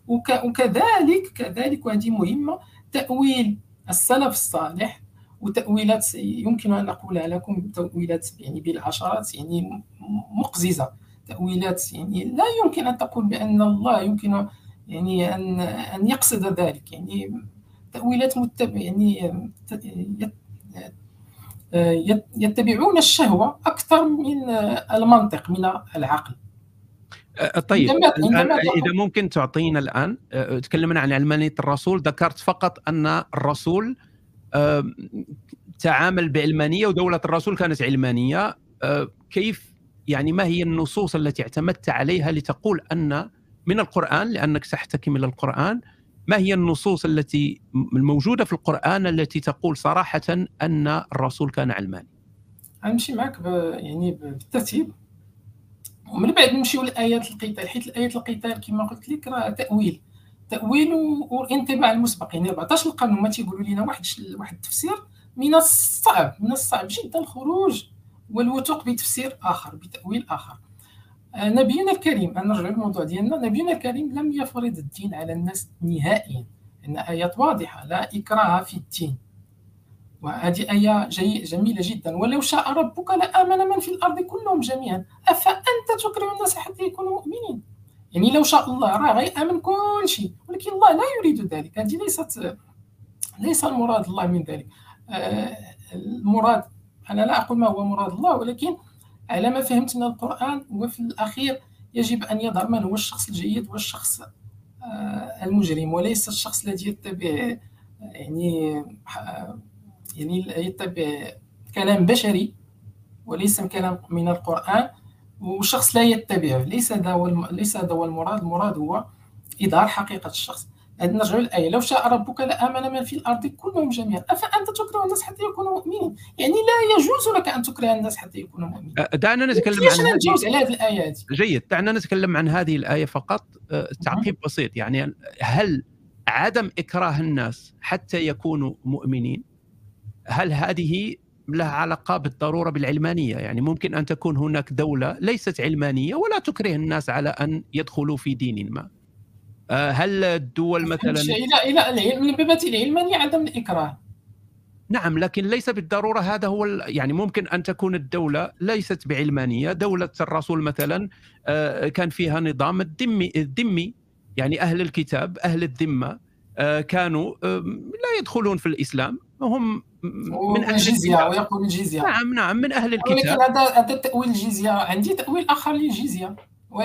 وكذلك وهذه مهمة، تأويل السلف الصالح، وتأويلات يمكن أن أقولها لكم تأويلات يعني بالعشرات، يعني مقززة، تأويلات يعني لا يمكن أن تقول بأن الله يمكن يعني أن يقصد ذلك. يعني تأويلات يعني يتبعون الشهوة أكثر من المنطق، من العقل. طيب الآن عندما إذا ممكن تعطينا الآن، تكلمنا عن علمانية الرسول، ذكرت فقط أن الرسول تعامل بعلمانية ودولة الرسول كانت علمانية. كيف يعني ما هي النصوص التي اعتمدت عليها لتقول أن من القرآن، لأنك تحتكم إلى القرآن، ما هي النصوص التي الموجودة في القرآن التي تقول صراحة أن الرسول كان علماني؟ غنمشي معك يعني بالترتيب، ومن بعد نمشيو لآيات القتال، حيت الآيات القتال كما قلت لك راه تأويل والانطباع المسبق. يعني 14 القرن هما تيقولوا لنا واحد التفسير، من الصعب جدا الخروج والوثوق بتفسير آخر، بتأويل آخر. نبينا الكريم، نرجع للموضوع ديالنا، نبينا الكريم لم يفرض الدين على الناس نهائيا، إن آيات واضحة: لا إكراه في الدين. وهذه آية جميلة جدا: ولو شاء ربك لآمن من في الأرض كلهم جميعا أفأنت تكره الناس حتى يكونوا مؤمنين. يعني لو شاء الله راه غيأمن كل شيء، ولكن الله لا يريد ذلك. هذه ليس المراد الله من ذلك. المراد، أنا لا أقول ما هو مراد الله، ولكن على ما فهمت من القرآن، وفي الأخير يجب أن يظهر من هو الشخص الجيد والشخص المجرم، وليس الشخص الذي يتبع يعني يتبع كلام بشري وليس كلام من القرآن، وشخص لا يتبعه. ليس هذا هو المراد. المراد هو إظهار حقيقة الشخص. نرجع للآية: لو شاء ربك لآمن من في الأرض كلهم جميعا أفأنت تكره الناس حتى يكونوا مؤمنين. يعني لا يجوز لك أن تكره الناس حتى يكونوا مؤمنين. دعنا نتكلم عن نتجاوز على هذه الآية هذه. جيد، دعنا نتكلم عن هذه الآية فقط. تعقيب بسيط، يعني هل عدم إكراه الناس حتى يكونوا مؤمنين، هل هذه لها علاقة بالضرورة بالعلمانية؟ يعني ممكن أن تكون هناك دولة ليست علمانية ولا تكره الناس على أن يدخلوا في دين ما. هل الدول مثلا إلى الانضباط العلماني عدم الإكراه؟ نعم، لكن ليس بالضرورة هذا هو يعني ممكن أن تكون الدولة ليست بعلمانية. دولة الرسول مثلا كان فيها نظام الذمي، يعني أهل الكتاب، أهل الذمة كانوا لا يدخلون في الإسلام، هم من أهل الجزية الكتاب. ويقول الجزية. نعم من أهل الكتاب. ولكن هذا تأويل الجزية. عندي تأويل آخر للجزية،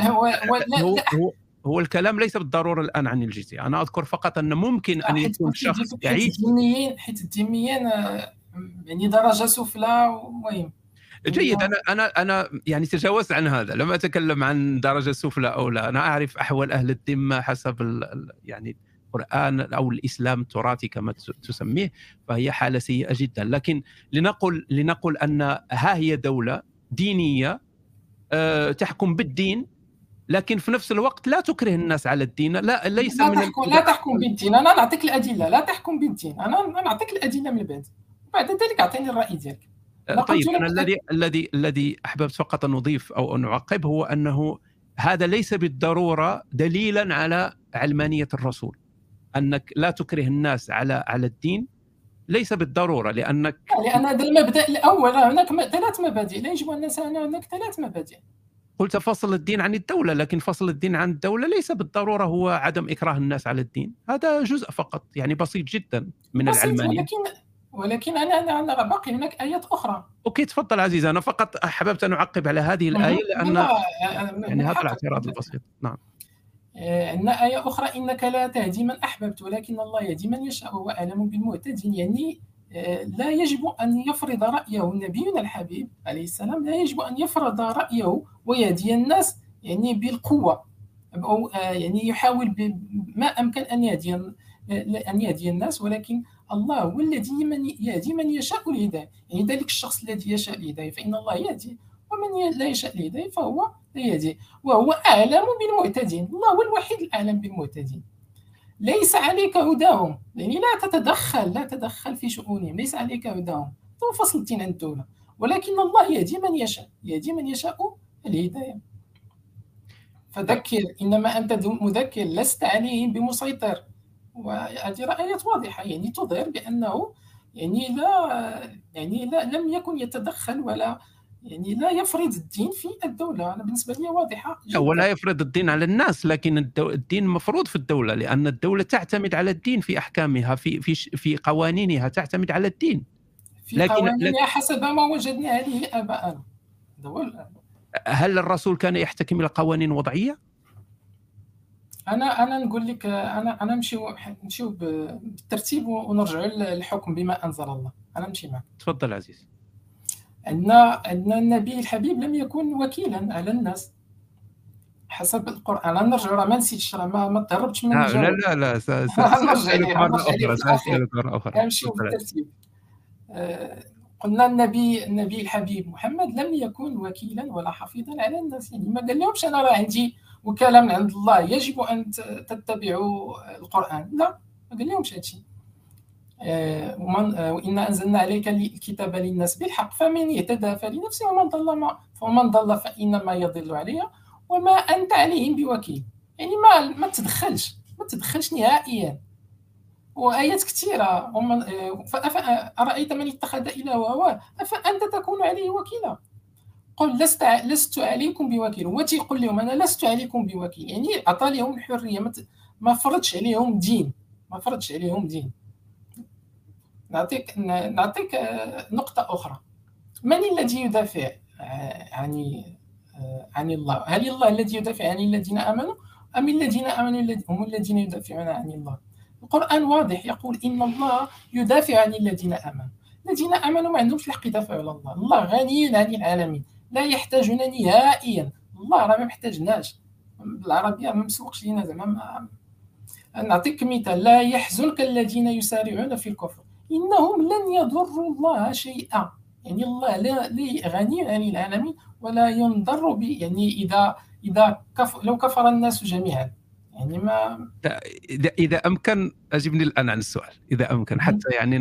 هو الكلام ليس بالضرورة الآن عن الجزية. أنا أذكر فقط أن ممكن أن يكون شخص يعيش. حيت الذميين يعني درجة سفلى. مهم جيد، أنا يعني تجاوزت عن هذا، لم أتكلم عن درجة سفلى أو لا. أنا أعرف أحوال أهل الذمة حسب يعني القرآن أو الإسلام التراثي كما تسميه، فهي حالة سيئة جدا. لكن لنقل أن ها هي دولة دينية تحكم بالدين، لكن في نفس الوقت لا تكره الناس على الدين. لا تحكم بالدين. أنا نعطيك الأدلة. لا تحكم بالدين. أنا نعطيك الأدلة من بعد، وبعد ذلك أعطيني الرأي ديالك. طيب أنا الذي أحببت فقط أن أضيف أو أن أعقب هو أنه هذا ليس بالضرورة دليلا على علمانية الرسول. أنك لا تكره الناس على الدين ليس بالضرورة، لأن هذا المبدأ الأول. هناك 3 مبادئ لا يجب أن ننسى. هناك 3 مبادئ. قلت فصل الدين عن الدولة، لكن فصل الدين عن الدولة ليس بالضرورة هو عدم إكراه الناس على الدين. هذا جزء فقط، يعني بسيط جدا من العلمانية. ولكن أنا باقي هناك آيات أخرى. أوكي تفضل عزيز، أنا فقط أحببت أن أعقب على هذه الآية لأن يعني هذا الاعتراض البسيط. نعم. عندنا آية أخرى: إنك لا تهدي من أحببت ولكن الله يهدي من يشاء وهو أعلم بالمهتدين. يعني لا يجب أن يفرض رأيه نبينا الحبيب عليه السلام، لا يجب أن يفرض رأيه ويهدي الناس يعني بالقوة، أو يعني يحاول بما أمكن أن يهدي الناس، ولكن الله هو الذي يهدي من يشاء الهداية. يعني ذلك الشخص الذي يشاء الهداية فإن الله يهدي، ومن لا يشاء الهداية فهو لا يهدي، وهو أعلم بالمهتدين. الله هو الوحيد الأعلم بالمهتدين. ليس عليك هداهم، يعني لا تدخل في شؤونهم. ليس عليك هداهم، هو فصل الدين عن الدولة، ولكن الله يهدي من يشاء الهداية. فذكر إنما أنت مذكر لست عليهم بمسيطر. وهذه آيات واضحة يعني تظهر بأنه يعني لا لم يكن يتدخل ولا يعني لا يفرض الدين في الدولة. أنا بالنسبة لي واضحة هو لا جدا. يفرض الدين على الناس، لكن الدين مفروض في الدولة، لأن الدولة تعتمد على الدين في أحكامها، في قوانينها تعتمد على الدين. في لكن قوانينها حسب ما وجدنا عليه آباءنا. هل الرسول كان يحتكم إلى قوانين وضعية؟ أنا نقول لك، أنا نمشيو بالترتيب ونرجعوا للحكم بما أنزل الله. أنا نمشي معك. تفضل عزيز. أن النبي الحبيب لم يكن وكيلا على الناس حسب القرآن. أنا نرجع، راه ما نسيتش، راه ما تهربتش من لا الجواب. لا لا، نرجع سأسألك ليه مرة نرجع ليه أخرى، في الأخير. سأسألك مرة أخرى. نمشيو تفضل عزيز. بالترتيب. قلنا النبي الحبيب محمد لم يكن وكيلا ولا حفيظا على الناس. يعني ما قال لهمش انا راه عندي وكاله من عند الله يجب ان تتبعوا القران. لا، ما قال لهمش هادشي. وإنا أنزلنا عليك الكتاب للناس بالحق فمن اهتدى فلنفسه ومن ضل فإنما يضل عليها وما أنت عليهم بوكيل. يعني ما تدخلش نهائيا. وآيات كثيرة. أرأيت من اتخذ إلهه هواه أفأنت تكون عليه وكيلا. قل لست عليكم بوكيل. هو تيقول لهم أنا لست عليكم بوكيل، يعني عطى لهم الحرية، ما فرضش عليهم دين. نعطيك نقطة أخرى. من الذي يدافع عن الله؟ هل الله الذي يدافع عن الذين آمنوا أم الذين آمنوا هم الذين يدافعون عن الله؟ القرآن واضح يقول إن الله يدافع عن الذين آمنوا. الذين آمنوا ما عندهمش الحق يدافعوا على الله. الله غني عن العالمين، لا يحتاجنا نهائيا. الله راه ما محتاجناش. بالعربية ما مسوقش لينا زعما. نعطيك مثال: لا يحزنك الذين يسارعون في الكفر إنهم لن يضروا الله شيئا. يعني الله لا غني عن العالمين ولا ينضر به. يعني لو كفر الناس جميعا، يعني ما. إذا أمكن أجبني الآن عن السؤال، إذا أمكن، حتى يعني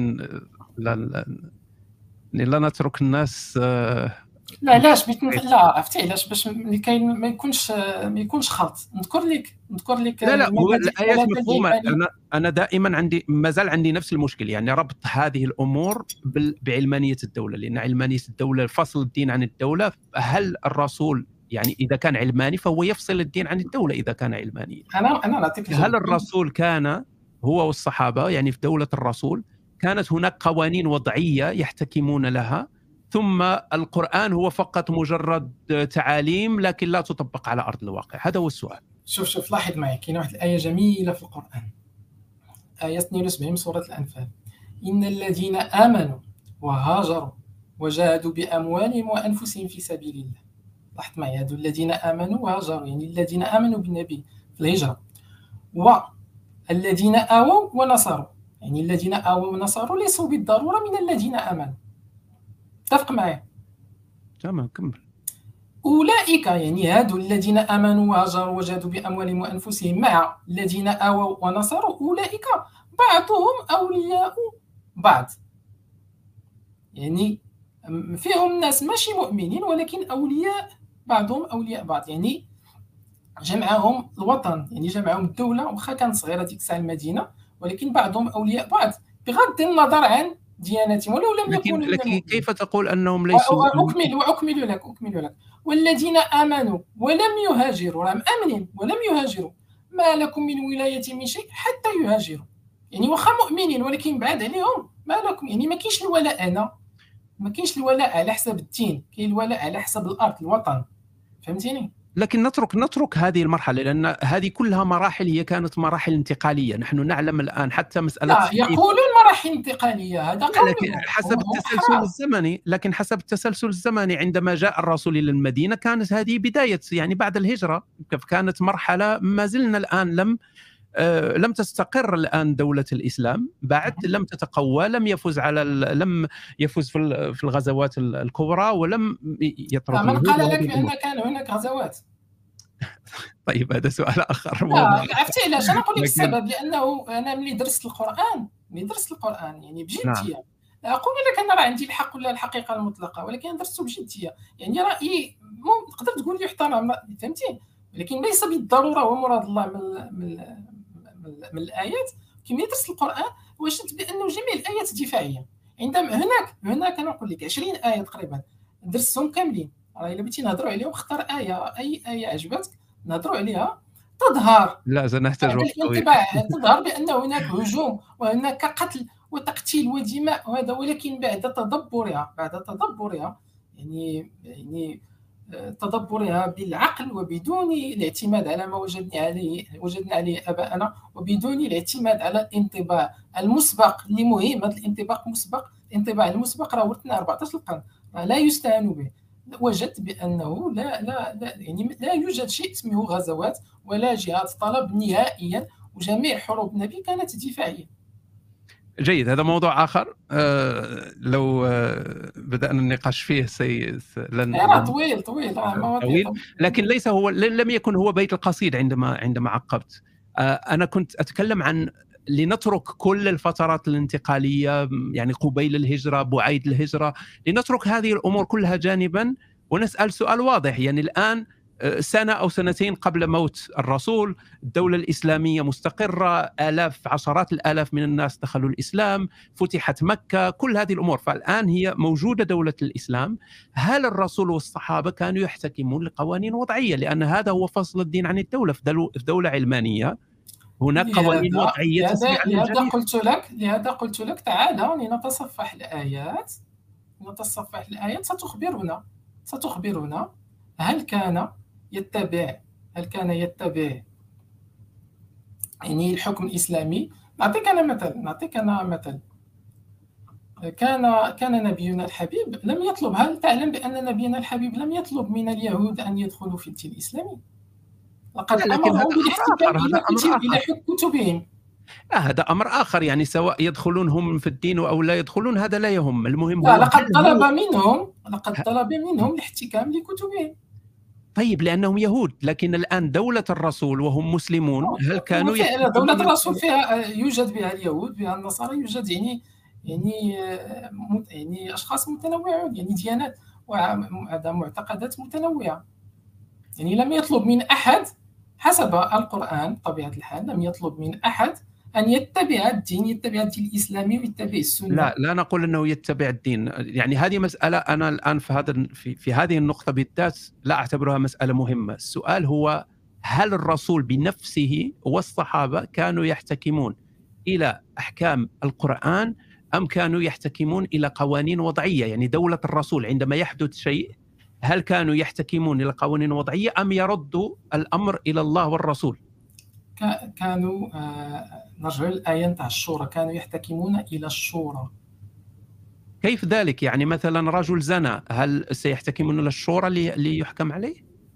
لا نترك الناس. لا علاش لا عرفتي علاش؟ باش لكي ما يكونش خلط. نذكر لك لا هو المبادئ الآيات الثلاثة مفهومة. الإيمانية. أنا دائما ما زال عندي نفس المشكل، يعني ربط هذه الأمور بعلمانية الدولة، لأن علمانية الدولة فصل الدين عن الدولة. هل الرسول يعني إذا كان علماني فهو يفصل الدين عن الدولة إذا كان علماني؟ أنا نعطيك هل الرسول كان هو والصحابة، يعني في دولة الرسول كانت هناك قوانين وضعية يحتكمون لها، ثم القرآن هو فقط مجرد تعاليم لكن لا تطبق على أرض الواقع؟ هذا هو السؤال. شوف لاحظ معي، كاين واحد الآية جميلة في القرآن، آية 72 من سورة الأنفال: إن الذين آمنوا وهاجروا وجاهدوا بأموالهم وأنفسهم في سبيل الله. لاحظ معي، هذو الذين آمنوا وهاجروا يعني الذين آمنوا بالنبي في الهجرة، والذين آووا ونصروا يعني الذين آووا ونصروا ليسوا بالضرورة من الذين آمنوا. اتفق معي؟ تمام، كمل. أولئك يعني هادو الذين آمنوا وهاجروا وجاهدوا بأموالهم وأنفسهم مع الذين آووا ونصروا، أولئك بعضهم أولياء بعض. يعني فيهم ناس ماشي مؤمنين ولكن أولياء بعضهم أولياء بعض. يعني جمعهم الوطن، يعني جمعهم الدولة، واخا كانت صغيرة ديك الساعة المدينة، ولكن بعضهم أولياء بعض بغض النظر عن ديانتهم ولو لم يكونوا من لكن المؤمنين. كيف تقول أنهم ليسوا؟ أكمل لك. والذين آمنوا ولم يهاجروا، راهم آمنين ولم يهاجروا، ما لكم من ولاية من شيء حتى يهاجروا. يعني واخا مؤمنين ولكن بعد عليهم ما لكم. يعني ما كاينش الولاء ما كاينش الولاء على حساب الدين، كاين الولاء على حساب الأرض، الوطن. فهمتيني؟ لكن نترك هذه المرحلة، لأن هذه كلها مراحل، هي كانت مراحل انتقالية. نحن نعلم الآن حتى مسألة لا يقولون مراحل انتقالية، هذا قولهم حسب التسلسل الزمني. لكن حسب التسلسل الزمني عندما جاء الرسول إلى المدينة كانت هذه بداية يعني بعد الهجرة، كانت مرحلة ما زلنا الآن لم تستقر الآن دولة الإسلام بعد، لم تتقوى، لم يفوز في الغزوات الكبرى، ولم يطرد. من قال لك بأن كان هناك غزوات؟ طيب هذا سؤال آخر. لا عرفتي علاش؟ أنا نقول لك السبب، لأنه أنا ملي درست القرآن يعني بجدية. نعم. لا أقول لك أنا راه عندي الحق ولا الحقيقة المطلقة، ولكن درسته بجدية. يعني رأيي تقدر تقول لي يحترم، فهمتي، لكن ليس بالضرورة هو مراد الله من الآيات. كي درست القرآن وجدت بأنه جميع الآيات دفاعية. عندما هناك أنا نقول لك 20 آية تقريبا درسهم كاملين. راه الا بغيتي نهضروا عليهم اختار اي ايه عجبتك نهضروا عليها، تظهر لا، سنحتاج بعد وقت طويل. الانطباع، تظهر بأن هناك هجوم وهناك قتل وتقتيل ودماء وهذا، ولكن بعد تدبرها يعني تدبرها بالعقل وبدون الاعتماد على ما وجدنا عليه آباءنا، وبدون الاعتماد على الانطباع المسبق اللي مهم. هذا الانطباع المسبق راه ورثنا 14 القرن، لا يستهان به. وجدت بأنه يعني لا يوجد شيء اسمه غزوات ولا جهاد طلب نهائيا، وجميع حروب النبي كانت دفاعية. جيد، هذا موضوع آخر. لو بدأنا النقاش فيه لن طويل مواضيع طويل، لكن ليس هو، لم يكن هو بيت القصيد عندما عقبت. أنا كنت أتكلم عن لنترك كل الفترات الانتقالية، يعني قبيل الهجرة، بعيد الهجرة، لنترك هذه الأمور كلها جانبا ونسأل سؤال واضح. يعني الآن سنة أو سنتين قبل موت الرسول، الدولة الإسلامية مستقرة، عشرات الآلاف من الناس دخلوا الإسلام، فتحت مكة، كل هذه الأمور، فالآن هي موجودة دولة الإسلام. هل الرسول والصحابة كانوا يحتكمون لقوانين وضعية؟ لأن هذا هو فصل الدين عن الدولة. في دولة علمانية هناك قوانين وضعية تسري عن الجميع. لهذا قلت لك تعالى لنتصفح الآيات. ستخبرنا هل كان يتبع يعني الحكم الإسلامي. نعطيك أنا مثل. كان نبينا الحبيب لم يطلب. هل تعلم بأن نبينا الحبيب لم يطلب من اليهود أن يدخلوا في الدين الإسلامي؟ لقد لكن هذا أمرهم بالاحتكام إلى كتبهم. هذا أمر آخر، يعني سواء يدخلون هم في الدين أو لا يدخلون، هذا لا يهم. المهم لا، هو لقد طلب منهم الاحتكام لكتبهم. طيب، لأنهم يهود، لكن الآن دولة الرسول وهم مسلمون، هل كانوا دولة الرسول فيها يوجد بها اليهود، بها النصارى، يوجد يعني أشخاص متنوعون، يعني ديانات ومعتقدات متنوعة. يعني لم يطلب من أحد حسب القرآن طبيعة الحال، لم يطلب من أحد أن يتبع الدين الإسلامي ويتبع السنة. لا نقول أنه يتبع الدين. يعني هذه مسألة، أنا الآن في هذه النقطة بالذات لا أعتبرها مسألة مهمة. السؤال هو هل الرسول بنفسه والصحابة كانوا يحتكمون إلى أحكام القرآن أم كانوا يحتكمون إلى قوانين وضعية؟ يعني دولة الرسول عندما يحدث شيء، هل كانوا يحتكمون إلى قوانين وضعية أم يردوا الأمر إلى الله والرسول؟ كانوا نرجع للآية نتاع الشورى، كانوا يحتكمون إلى الشورى. كيف ذلك؟ يعني مثلا رجل زنى، هل سيحتكمون إلى الشورى ليحكم عليه؟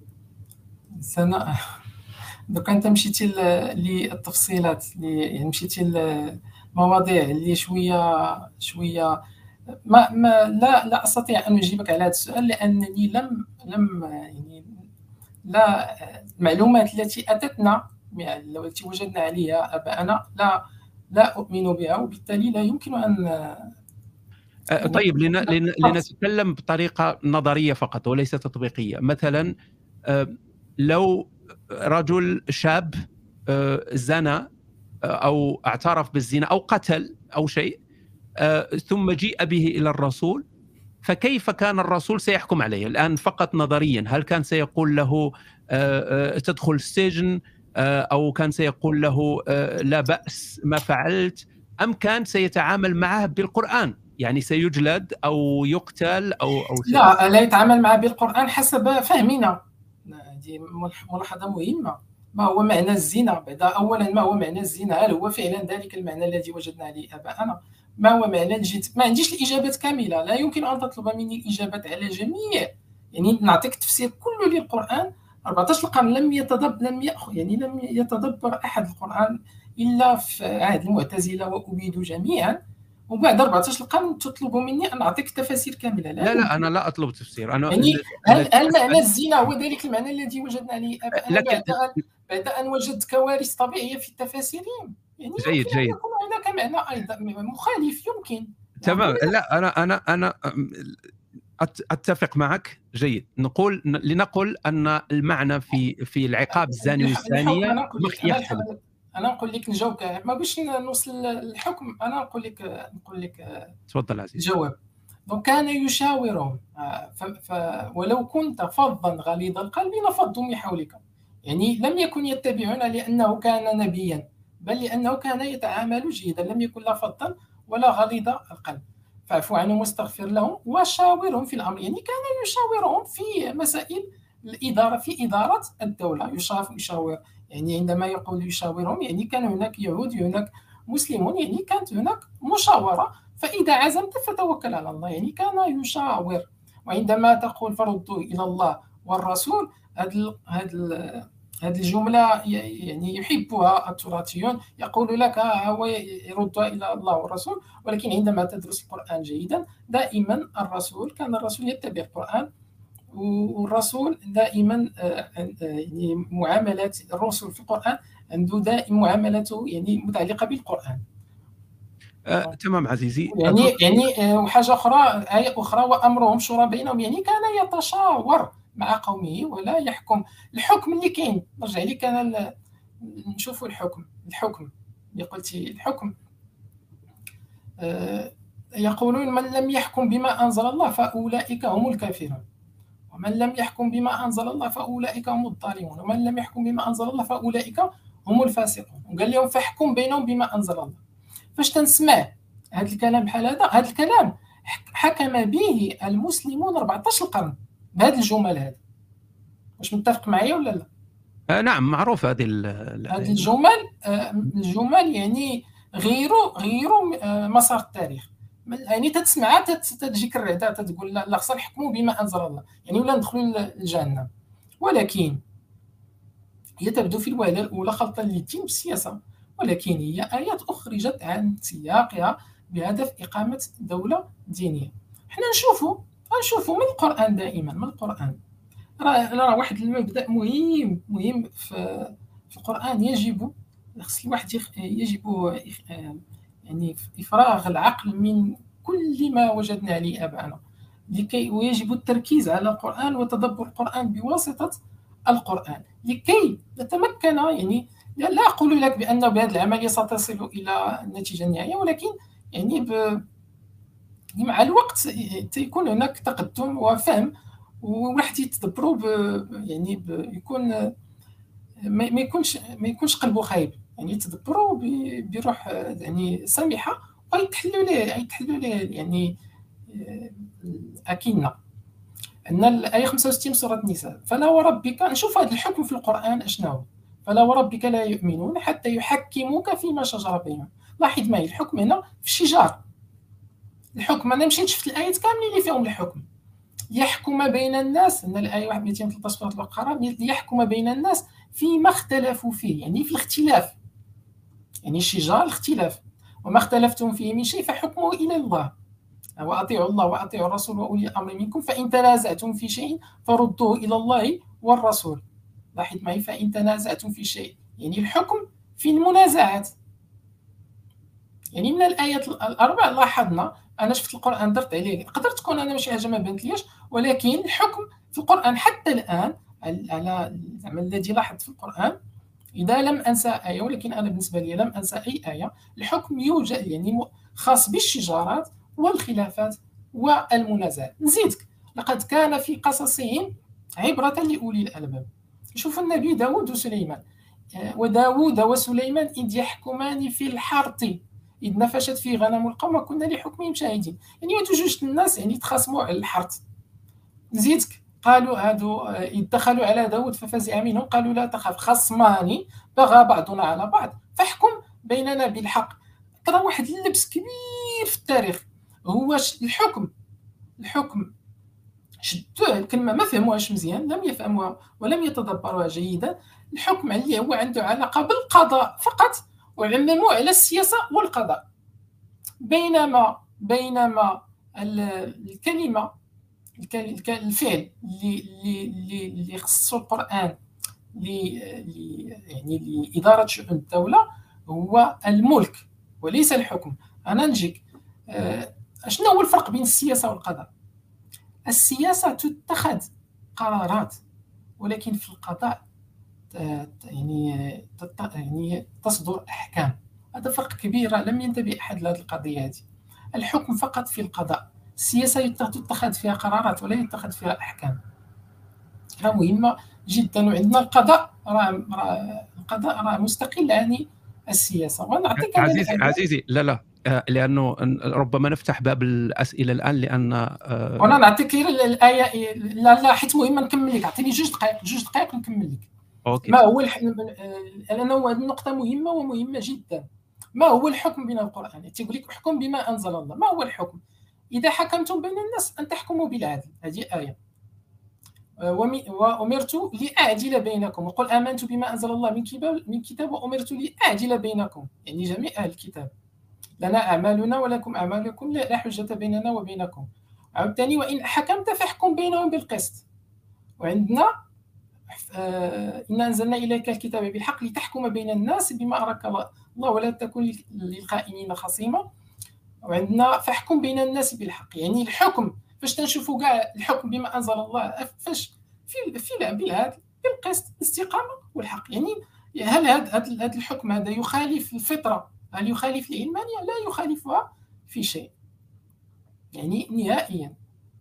دوك أنت مشيتي للتفصيلات، يعني مشيتي للمواضيع اللي شوية لا أستطيع أن أجيبك على هذا السؤال، لأنني لم يعني لا المعلومات التي أتتنا التي وجدنا عليها آباءنا لا أؤمن بها، وبالتالي لا يمكن أن طيب، لنتكلم بطريقة نظرية فقط وليس تطبيقية. مثلا لو رجل شاب زنى أو اعترف بالزنا أو قتل أو شيء، ثم جيء به إلى الرسول، فكيف كان الرسول سيحكم عليه الآن فقط نظريا؟ هل كان سيقول له تدخل السجن، أو كان سيقول له لا بأس ما فعلت، أم كان سيتعامل معه بالقرآن، يعني سيجلد أو يقتل أو شيء؟ لا يتعامل معه بالقرآن حسب فهمنا. هذه ملاحظة مهمة. ما هو معنى الزنا؟ أولا، ما هو معنى الزنا؟ هل هو فعلا ذلك المعنى الذي وجدنا عليه آباءنا؟ ما هو معنى الجنس؟ ما عنديش الإجابات كاملة، لا يمكن أن تطلب مني الإجابات على جميع، يعني نعطيك تفسير كله للقرآن. 14 قرن لم يتدبر أحد القرآن إلا في عهد المعتزلة وأبيدوا جميعا، وبعد 14 قرن تطلب مني أن أعطيك تفاسير كاملة. لا أنا لا أطلب تفسير. يعني هل معنى الزنا هو ذلك المعنى الذي وجدنا عليه آباءنا بعد أن وجدت كوارث طبيعية في تفاسيرهم؟ يعني جيد. يكون هناك معنى أيضا مخالف يمكن. تمام. لا أنا أتفق معك. جيد. لنقل أن المعنى في العقاب الزاني والزانية يختلف. أنا نقول لك نجاوبك، ما باش نوصل للحكم. أنا نقول لك تفضل عزيز. الجواب. دونك كان يشاورهم. ولو كنت فظا غليظ القلب لفضوا من حولك. يعني لم يكن يتبعون لأنه كان نبيا، بل لأنه كان يتعامل جيدا، لم يكن لا فظا ولا غليظ القلب. فاعف عنهم واستغفر لهم وشاورهم في الأمر. يعني كان يشاورهم في مسائل الإدارة، في إدارة الدولة. يشاور، يعني عندما يقول يشاورهم يعني كان هناك يهود، هناك مسلمون، يعني كانت هناك مشاورة. فإذا عزمت فتوكل على الله، يعني كان يشاور. وعندما تقول فردوا إلى الله والرسول، هذه الجملة يعني يحبها التراثيون، يقول لك هو يردها إلى الله والرسول. ولكن عندما تدرس القرآن جيدا، دائما كان الرسول يتبع القرآن، والرسول دائما يعني معاملات الرسل في القرآن عنده دائما معاملته يعني متعلقة بالقرآن. تمام عزيزي. وحاجة أخرى، آية أخرى، وأمرهم شورى بينهم، يعني كان يتشاور مع قومه ولا يحكم. الحكم اللي كاين، نرجع لي كان نشوفوا الحكم اللي قلتي، الحكم يقولون من لم يحكم بما أنزل الله فأولئك هم الكافرون، ومن لم يحكم بما أنزل الله فأولئك هم الظالمون، ومن لم يحكم بما أنزل الله فأولئك هم الفاسقون. وقال لهم فاحكم بينهم بما أنزل الله. فاش تنسمع هذا الكلام بحال هذا الكلام حكم به المسلمون 14 قرن بهذه الجمل هذه. واش متفق معايا ولا لا؟ نعم، معروف هذه الجمل يعني غيروا مسار التاريخ. يعني تتسمعها تجيك الرعده، تقول لا خصنا نحكموا بما انزل الله، يعني ولا ندخلوا الجنه. ولكن هي تبدو في الوهله الاولى خلطا للدين بالسياسه، ولكن هي ايات اخرجت عن سياقها بهدف اقامه دوله دينيه. حنا نشوفوا من القران، دائما من القران. راه واحد المبدا مهم في القران، خص الواحد يجب يعني إفراغ العقل من كل ما وجدنا عليه آباءنا، ويجب التركيز على القرآن وتدبر القرآن بواسطة القرآن لكي نتمكن. يعني لا أقول لك بأن بهذه العملية ستصل إلى النتيجة النهائية، ولكن يعني مع الوقت يكون هناك تقدم وفهم، وواحد يتدبروا يعني يكون ما يكونش قلبه خايب، يعني يتدبروا بروح يعني سمحه، ويتحلوا ليه يعني أكينا. أن الآية 65 سورة النساء، فلا وربك، نشوف هذا الحكم في القرآن أشنو. فلا وربك لا يؤمنون حتى يحكموك فيما شجر بينهم. لاحظ معي الحكم هنا في الشجار. الحكم أنا مشيت شفت الآيات كاملين اللي فيهم الحكم. يحكم بين الناس، أن الآية 213 سورة البقرة، يحكم بين الناس فيما اختلفوا فيه، يعني في الاختلاف، يعني الشجار الاختلاف. وما اختلفتم فيه من شيء فحكمه إلى الله، وأطيعوا الله وأطيعوا الرسول وأولي الأمر منكم، فإن تنازعتم في شيء فردوه إلى الله والرسول. لاحظ معي، فإن تنازعتم في شيء، يعني الحكم في المنازعات. يعني من الآيات الأربع لاحظنا، أنا شفت القرآن درت عليه، قدرت تكون أنا ماشي حاجة ما بانت ليش، ولكن الحكم في القرآن حتى الآن على الذي لاحظت في القرآن، إذا لم أنسى آية، ولكن أنا بالنسبة لي لم أنسى أي آية، الحكم يوجد يعني خاص بالشجارات والخلافات والمنازعات. نزيدك، لقد كان في قصصهم عبرة لأولي الألباب. شوف النبي داود وسليمان، وداود وسليمان إذ يحكمان في الحرث إذ نفشت في غنم القوم وكنا لحكمهم شاهدين. يعني وجوج الناس يعني تخاصموا على الحرث. نزيدك، قالوا هادو إذ دخلوا على داود ففزع منهم قالوا لا تخاف خصمان بغى بعضنا على بعض فاحكم بيننا بالحق. ترى واحد اللبس كبير في التاريخ هو الحكم شدوه الكلمة ما فهموهاش مزيان، لم يفهموها ولم يتدبروها جيدا. الحكم اللي هو عنده علاقة بالقضاء فقط، وعمموه على السياسة والقضاء. بينما الكلمة الفعل اللي خصو القرآن يعني لإدارة شؤون الدولة هو الملك وليس الحكم. أنا نجيك، شنو هو الفرق بين السياسة والقضاء؟ السياسة تتخذ قرارات، ولكن في القضاء يعني تصدر أحكام. هذا فرق كبير، لم ينتبه أحد لهذه القضية هذه. الحكم فقط في القضاء، السياسة تتخذ فيها قرارات ولا يتخذ فيها أحكام. راه مهمة جدا. وعندنا القضاء، القضاء راه مستقل عن السياسة. ونعطيك أنا عزيزي لا لا لانه ربما نفتح باب الاسئله الان، لان وانا نعطيك غير الايه. لا حيت مهمه نكمل لك. عطيني جوج دقائق نكمل لك. أوكي. ما هو لانه هذه النقطه مهمه ومهمه جدا. ما هو الحكم بين القرآن؟ تيقول لك احكم بما انزل الله. ما هو الحكم؟ اذا حكمتم بين الناس ان تحكموا بالعدل. هذه ايه. وأمرت لأعدل بينكم وقل آمنت بما أنزل الله من كتاب وأمرت لأعدل بينكم، يعني جميع أهل الكتاب. لنا أعمالنا ولكم أعمالكم لا حجة بيننا وبينكم. عاوتاني وإن حكمت فاحكم بينهم بالقسط. وعندنا إنا أنزلنا إليك الكتاب بالحق لتحكم بين الناس بما أراك الله ولا تكن للخائنين خصيما. وعندنا فاحكم بين الناس بالحق، يعني الحكم فاش تنشوفوا كاع الحكم بما انزل الله فاش في بالعدل بالقسط الاستقامه والحق. يعني هل هذا الحكم هذا يخالف الفطره؟ هل يخالف العلمانيه؟ لا يخالفها في شيء يعني نهائيا.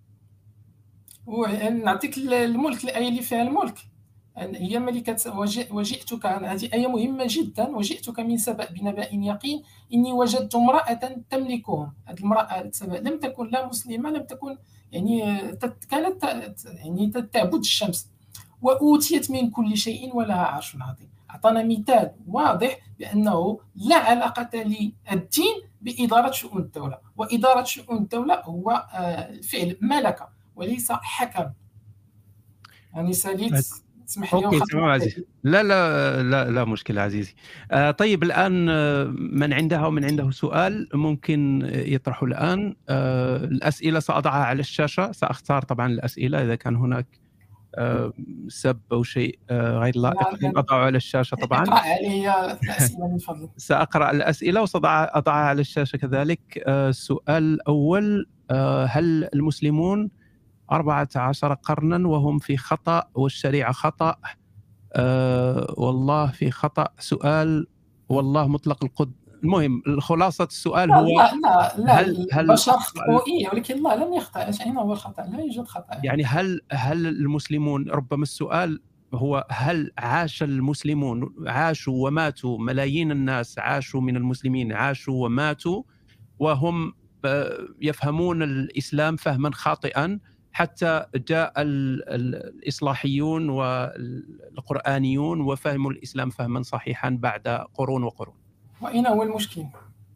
ونعطيك الملك، الايه اللي فيها الملك هي ملكة وجئتك. هذه آية مهمة جدا. وجئتك من سبأ بنبأ يقين إني وجدت امرأة تملكهم. هذه المرأة لم تكن لا مسلمة، لم تكن يعني كانت يعني تعبد الشمس، وأوتيت من كل شيء ولها عرش عظيم. أعطانا مثال واضح بأنه لا علاقة للدين بإدارة شؤون الدولة، وإدارة شؤون الدولة هو فعل ملكة وليس حكم. يعني ساليت اسمح لي. اوكي تمام عزيزي. لا لا لا لا مشكله عزيزي. طيب الان من عندها ومن عنده سؤال ممكن يطرحه الان. الاسئله ساضعها على الشاشه، ساختار طبعا الاسئله اذا كان هناك سب او شيء غير لائق اضعه على الشاشه. طبعا اقرا علي الاسئله من فضلك. ساقرا الاسئله وساضعها على الشاشه كذلك. السؤال الاول: هل المسلمون 14 قرنا وهم في خطأ والشريعة خطأ؟ والله في خطأ. سؤال والله مطلق المهم خلاصة السؤال هو لا هل البشر خطأوا ولكن الله لم يخطأ. أين هو الخطأ؟ لا يوجد خطأ. يعني هل المسلمون، ربما السؤال هو هل عاش المسلمون، عاشوا وماتوا، ملايين الناس عاشوا من المسلمين عاشوا وماتوا وهم يفهمون الإسلام فهما خاطئا حتى جاء الإصلاحيون والقرآنيون وفهموا الإسلام فهما صحيحا بعد قرون وقرون. وأين هو المشكل؟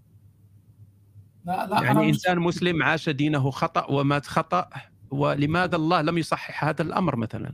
لا يعني إنسان مسلم عاش دينه خطأ ومات خطأ، ولماذا الله لم يصحح هذا الأمر مثلا؟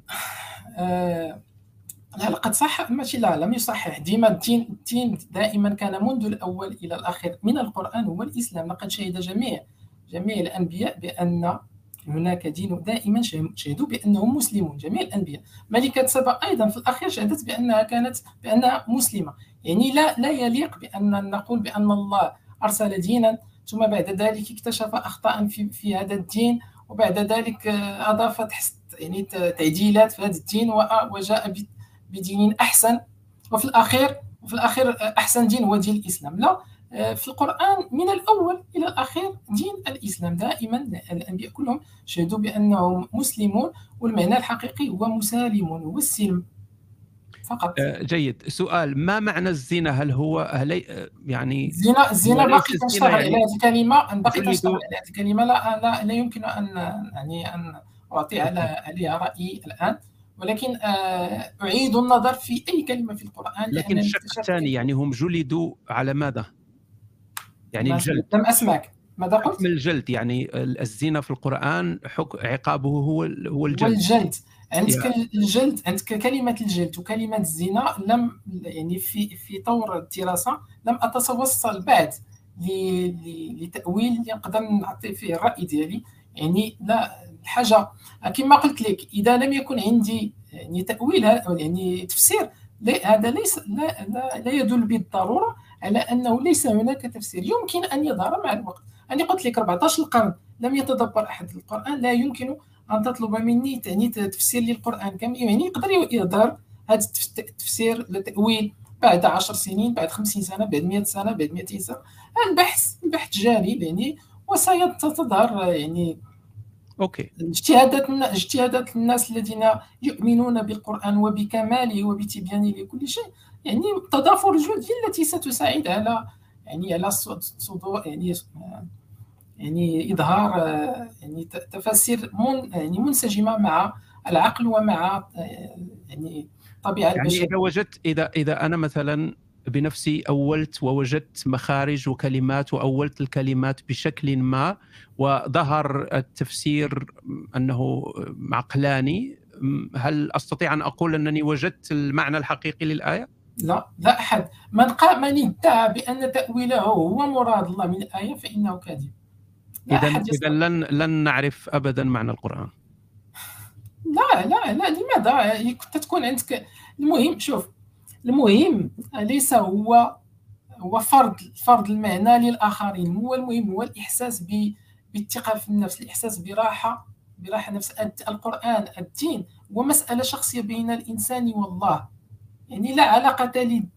لا قد صح. ماشي لا لم يصحح. ديما الدين دائما كان منذ الأول إلى الآخر من القرآن هو الإسلام. لقد شهد جميع الأنبياء بأن هناك دين. دائما شهدوا بأنهم مسلمون جميع الأنبياء. ملكة سبأ أيضا في الأخير شهدت بأنها مسلمة. يعني لا يليق بأن نقول بأن الله أرسل دينا ثم بعد ذلك اكتشف أخطاء في هذا الدين، وبعد ذلك أضافت يعني تعديلات في هذا الدين وجاء بدين أحسن، وفي الأخير أحسن دين هو دين الإسلام. لا، في القرآن من الأول إلى الأخير دين الإسلام. دائما الأنبياء كلهم شهدوا بأنهم مسلمون، والمعنى الحقيقي هو مسالمون، هو السلم فقط. جيد. سؤال: ما معنى الزنا؟ هل هو يعني الزنا باقي تشتغل على هذه الكلمة. باقي تشتغل على هذه الكلمة. لا يمكن أن أعطي عليها رأيي الآن، ولكن أعيد النظر في أي كلمة في القرآن. لكن الشق الثاني يعني هم جلدوا على ماذا؟ يعني الجلد. لم أسمعك. ماذا قلت؟ حكم الجلد، يعني الزنا في القرآن عقابه هو الجلد. عندك الجلد، عندك كلمة الجلد وكلمة الزنا. لم يعني في طور الدراسة لم أتوصل بعد لتأويل يقدر نعطي فيه الرأي ديالي. يعني لا الحاجة كما قلت لك، إذا لم يكن عندي يعني تأويل يعني تفسير، هذا ليس لا يدل بالضرورة على أنه ليس هناك تفسير. يمكن أن يظهر مع الوقت. أنا قلت لك 14 قرن لم يتدبر أحد القرآن. لا يمكن أن تطلب مني يعني تفسير للقرآن كامل. يعني يقدر يظهر هذا التفسير لتأويل بعد 10 سنين، بعد 50 سنة، بعد 100 سنة، بعد 200 سنة. البحث جاري يعني، وستظهر يعني اوكي. اجتهادات الناس الذين يؤمنون بالقرآن وبكماله وبتبيانه لكل شيء، يعني تضافر الجهود هي التي ستساعد على على صدور يعني إظهار يعني تفاسير يعني منسجمة مع العقل ومع يعني الطبيعة يعني البشرية. إذا وجدت إذا أنا مثلا بنفسي أولت ووجدت مخارج وكلمات وأولت الكلمات بشكل ما وظهر التفسير أنه عقلاني، هل أستطيع أن أقول أنني وجدت المعنى الحقيقي للآية؟ لا أحد من ادعى بأن تأويله هو مراد الله من الآية فإنه كاذب. لا أحد إذا يستطيع. لن نعرف أبدا معنى القرآن. لا لماذا؟ كنت تكون عندك. المهم شوف، المهم ليس هو فرض المعنى للآخرين، هو المهم هو الإحساس بالثقة في النفس، الإحساس براحة نفس. القرآن الدين هو مسألة شخصية بين الإنسان والله، يعني لا علاقة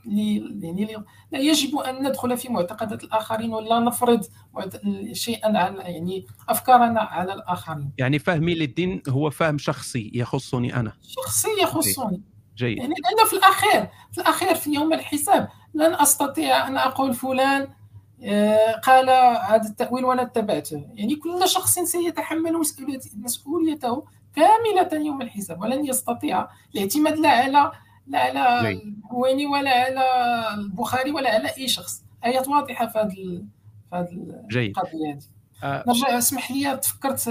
لا يجب أن ندخل في معتقدات الآخرين ولا نفرض شيئا على يعني أفكارنا على الآخرين. يعني فهمي للدين هو فهم شخصي يخصني أنا. شخصي يخصني. جيد. يعني لأن في يوم الحساب لن أستطيع أن أقول فلان قال هذا التأويل وأنا اتبعته. يعني كل شخص سيتحمل مسؤوليته كاملة يوم الحساب، ولن يستطيع الاعتماد لا على جيد. الهويني ولا على البخاري ولا على أي شخص. آيات واضحة في هذه جيد. القضية هذه. نرجع، اسمح لي، تفكرت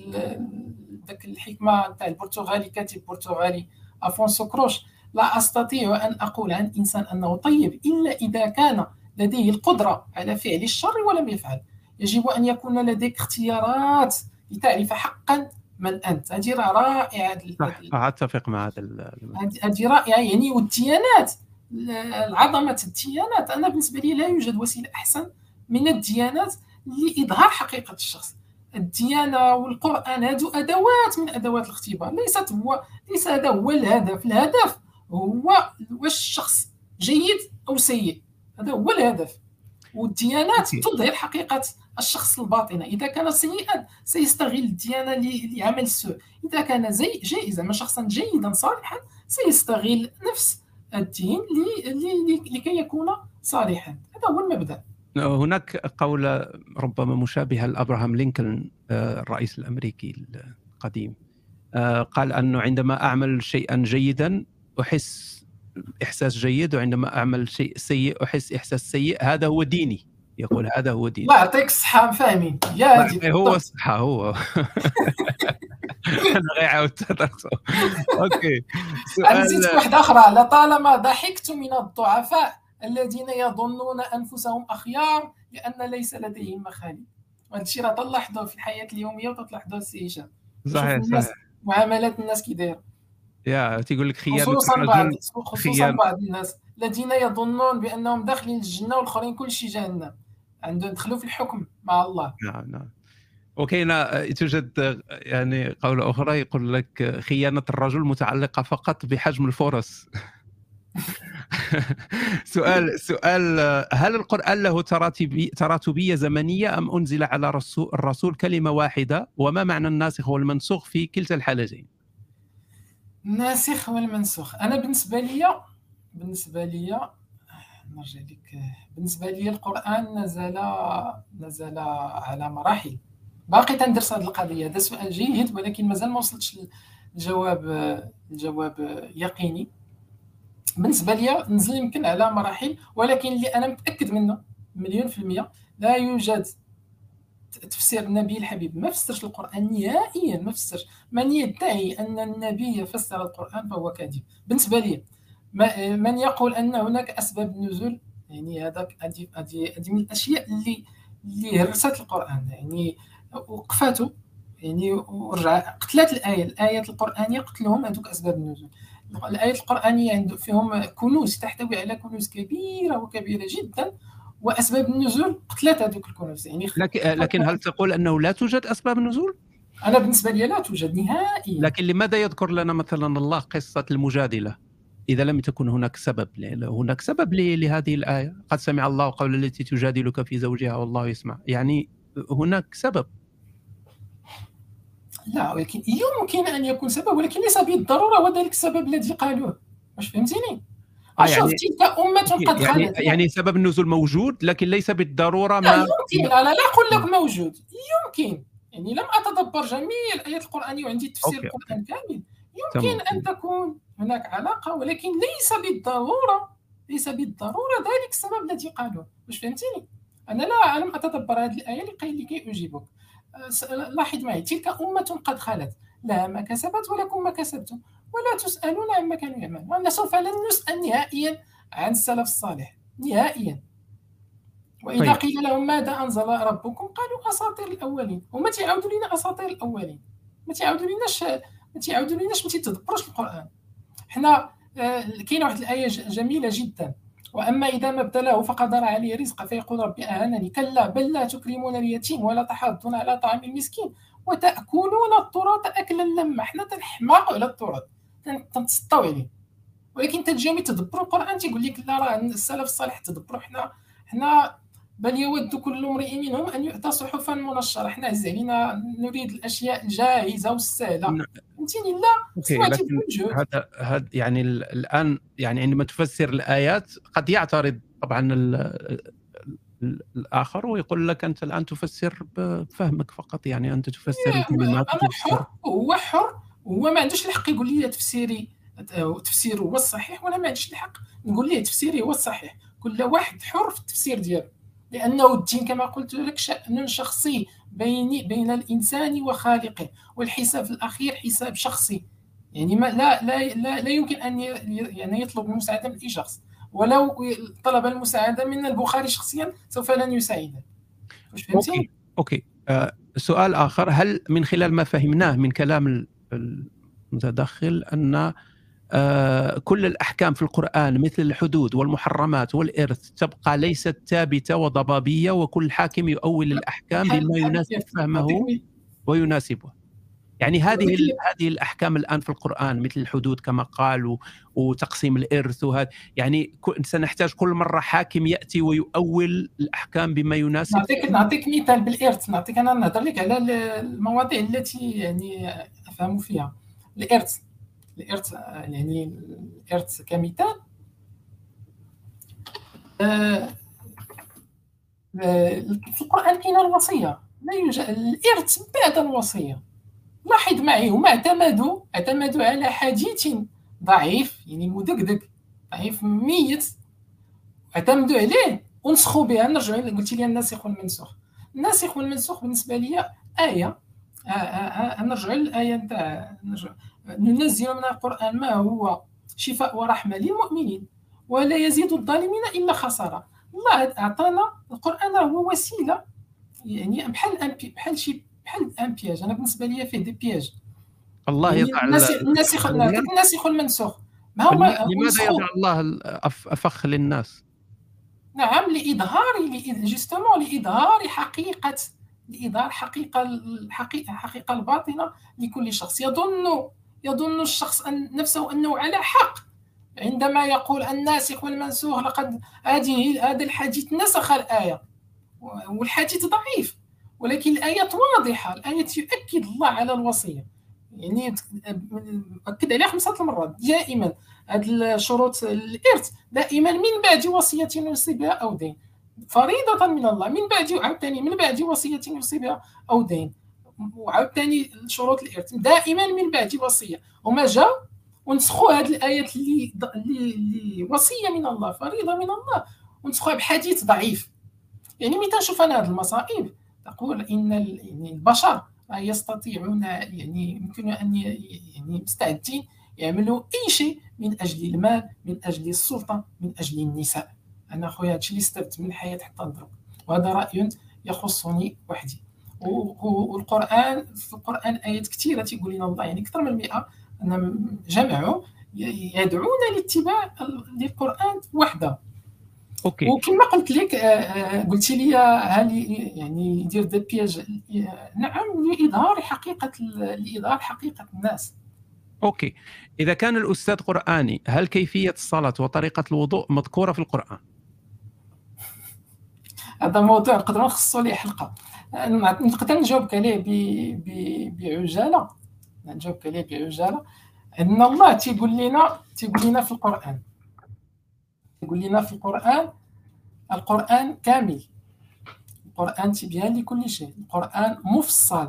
ذاك الحكمة تاع البرتغالي، كاتب برتغالي أفونسو كروش: لا أستطيع أن أقول عن إنسان أنه طيب إلا إذا كان لديه القدرة على فعل الشر ولم يفعل. يجب أن يكون لديك اختيارات لتعرف حقا من أنت. هذه رائعة. صح، أتفق مع هذا هذه رائعة يعني. والديانات، العظمة الديانات، أنا بالنسبة لي لا يوجد وسيلة أحسن من الديانات لإظهار حقيقة الشخص. الديانة والقرآن هذو أدوات من أدوات الاختبار، ليس هذا هو الهدف. الهدف هو واش الشخص جيد أو سيء، هذا هو الهدف. والديانات تظهر حقيقة الشخص الباطنة. إذا كان سيئا سيستغل الديانة لعمل السوء، إذا كان جيدا شخصا جيدا صالحا سيستغل نفس الدين لكي يكون صالحا. هذا هو المبدأ. هناك قولة ربما مشابهة لأبراهام لينكولن الرئيس الأمريكي القديم، قال أنه عندما أعمل شيئا جيدا أحس إحساس جيد، وعندما أعمل شيء سيء أحس إحساس سيء. هذا هو ديني، يقول هذا هو ديني. الله يعطيك الصحة، فاهمين يا هادي. هو الصحة هو أنا غير عاودت هضرته. أوكي، سؤال. نزيد واحدة أخرى: لطالما ضحكت من الضعفاء الذين يظنون أنفسهم أخيار لأن ليس لديهم مخالب. وهذا الشيء راه تلاحظوه في الحياة اليومية وتلاحظوه السي هشام. صحيح. معاملات الناس كي دايره. تقول لك خيانة خصوصا بعض الناس الذين يظنون بأنهم داخلين الجنة والآخرين كل شيء جهنم، عندهم دخلوا في الحكم مع الله. نعم. وكاينه توجد يعني قولة أخرى يقول لك خيانة الرجل متعلقة فقط بحجم الفرص. سؤال: هل القرآن له تراتبية زمنية أم أنزل على الرسول كلمة واحدة؟ وما معنى الناسخ والمنسوخ في كلتا الحالتين؟ الناسخ والمنسوخ، أنا بالنسبة لي نرجع لك. بالنسبة لي القرآن نزل على مراحل. باقي تندرس هذه القضية. هذا سؤال جيد ولكن مازال ما وصلتش الجواب يقيني. بالنسبة لي نزل يمكن على مراحل، ولكن اللي أنا متأكد منه 100% لا يوجد تفسير النبي الحبيب ما فسرش القرآن نهائيا، ما فسرش. من يدعي أن النبي فسر القرآن فهو كاذب بالنسبة لي. من يقول أن هناك أسباب نزول، يعني هذه من الأشياء اللي هرست القرآن، يعني وقفاته، يعني ورجع قتلت الآيات القرآنية، قتلهم هذوك أسباب النزول. الآيات القرآنية فيهم كنوز، تحتوي على كنوز كبيرة جدا، وأسباب النزول قتلت هذوك الكنوز. يعني لكن هل تقول أنه لا توجد أسباب النزول؟ أنا بالنسبة لي لا توجد نهائيا. لكن لماذا يذكر لنا مثلا الله قصة المجادلة إذا لم تكن هناك سبب؟ هناك سبب لهذه الآية: قد سمع الله قول التي تجادلك في زوجها والله يسمع. يعني هناك سبب. لا، ولكن يمكن أن يكون سبب، ولكن ليس بالضرورة هو ذلك السبب الذي قالوه. واش فهمتيني؟ شوف، يعني تلك أمة قد خلت. يعني سبب النزول موجود لكن ليس بالضرورة لا ما. يمكن، لا أقول لك موجود، يمكن. يعني لم أتدبر جميع الآيات القرآنية وعندي تفسير اوكي القرآن كامل. تمام. يمكن أن تكون هناك علاقة، ولكن ليس بالضرورة، ليس بالضرورة ذلك السبب الذي قالوه. واش فهمتيني؟ أنا لم أتدبر هذه الآية لكي أجيبك. لاحظ معي، تلك أمة قد خلت، لها ما كسبت ولكم ما كسبتم ولا تسألون عما كانوا يعملون. وأنا سوف لن نسأل نهائيا عن السلف الصالح نهائيا. وإذا طيب قيل لهم ماذا أنزل ربكم قالوا أساطير الأولين. وما تعاودوا لنا أساطير الأولين، ما تعاودوا لناش ما تتدبروش القرآن. حنا كاينه واحد الآية جميلة جدا: وأما إذا ما ابتلاه فقدر عليه رزقه فيقول ربي أهانني، كلا بل لا تكرمون اليتيم ولا تحاضون على طعام المسكين وتأكلون التراث أكلا لما. حنا تنحماقوا على التراث، تنتسطاو عليه، ولكن تجيهم يتدبروا القرآن تيقول لك لا، راه السلف الصالح تدبروا. حنا بل يود كل امرئ منهم أن يؤتى صحفا منشرة. حنا عز علينا نريد الأشياء الجاهزة والسهلة. فهمتيني؟ لا، اوكي، سمعتي لكن بوجود. هذا يعني الآن يعني عندما تفسر الآيات قد يعترض طبعا الآخر ويقول لك أنت الآن تفسر بفهمك فقط، يعني أنت تفسر الكلمات أنا وتفسر. حر وهو حر، وهو ما عندوش الحق يقول لي تفسيري هو الصحيح، وانا ما عنديش الحق نقول ليه تفسيري هو الصحيح. كل واحد حر في التفسير ديالو، لانه الدين كما قلت لك شأن شخصي بين الانسان وخالقه، والحساب الاخير حساب شخصي. يعني ما لا يمكن ان يعني يطلب المساعده من اي شخص، ولو طلب المساعده من البخاري شخصيا سوف لن يساعده. واش فهمتي؟ اوكي سؤال آخر: هل من خلال ما فهمناه من كلام المتدخل أن كل الأحكام في القرآن مثل الحدود والمحرمات والإرث تبقى ليست ثابتة وضبابية، وكل حاكم يؤول الأحكام بما يناسب فهمه ويناسبه؟ يعني هذه الأحكام الآن في القرآن مثل الحدود كما قال وتقسيم الإرث، وهذا يعني سنحتاج كل مرة حاكم يأتي ويؤول الأحكام بما يناسب. نعطيك مثال بالإرث. أنا نهضر لك على المواضيع التي يعني أفهم فيها. الإرث يعني الإرث كمثال. في القرآن كاينه الوصية، لا يوجد الإرث بعد الوصية. لاحظ معي، هم اعتمدوا على حديث ضعيف، يعني مدقدق ضعيف ميت، اعتمدوا عليه ونسخوا بها. نرجعوا، قلت لي الناسخ والمنسوخ. الناسخ والمنسوخ بالنسبة لي آية. نرجع للآية نتاع ننزل من القرآن ما هو شفاء ورحمة للمؤمنين ولا يزيد الظالمين إلا خسارة. الله أعطانا القرآن هو وسيلة، يعني بحال ان بياج. أنا بالنسبة لي فيه دي بياج. الله يعني يضع الناسخ والمنسوخ ما هو لماذا يضع الله الأفخ للناس؟ نعم، لإظهار حقيقة الباطنة لكل شخص. يظن الشخص نفسه أنه على حق عندما يقول الناسخ والمنسوخ. لقد هذا الحديث نسخ الآية، والحديث ضعيف، ولكن الآيات واضحة. الآية يؤكد الله على الوصية، يعني أكد عليها 5 مرات دائما. هذه شروط الإرث دائما من بعد وصية يوصي بها أو دين، فريضة من الله. من بعد عاوتاني من بعد وصية يوصي بها أو دين، وعاوتاني شروط الإرث دائما من بعد وصية. وما جاء ونسخوا هذه الآيات اللي وصية من الله، فريضة من الله، ونسخوها بحديث ضعيف. يعني متى نشوف أنا هذه المصائب تقول إن البشر يستطيعون، يعني يمكن أن يعني مستعدين يعملوا أي شيء من أجل المال، من أجل السلطة، من أجل النساء. أنا خويا هادشي اللي استفدت من الحياة حتى نضرب، وهذا رأي يخصني وحدي. والقرآن، في القرآن آيات كثيرة تقول لنا الله، يعني أكثر من 100 أنا جمعوا يدعون لاتباع للقرآن وحده. اوكي، وكما قلت لك، قلت لي هل يعني يدير دي بياج؟ نعم، لإظهار حقيقة الناس. اوكي، اذا كان الاستاذ قرآني، هل كيفية الصلاة وطريقة الوضوء مذكورة في القرآن؟ هذا موضوع نقدروا نخصصوا ليه حلقة. نقدر نجاوبك عليه بعجاله. نجاوبك عليه بعجاله. ان الله تيقول لنا في القران، القران كامل، القران تبيان لكل شيء، القران مفصل،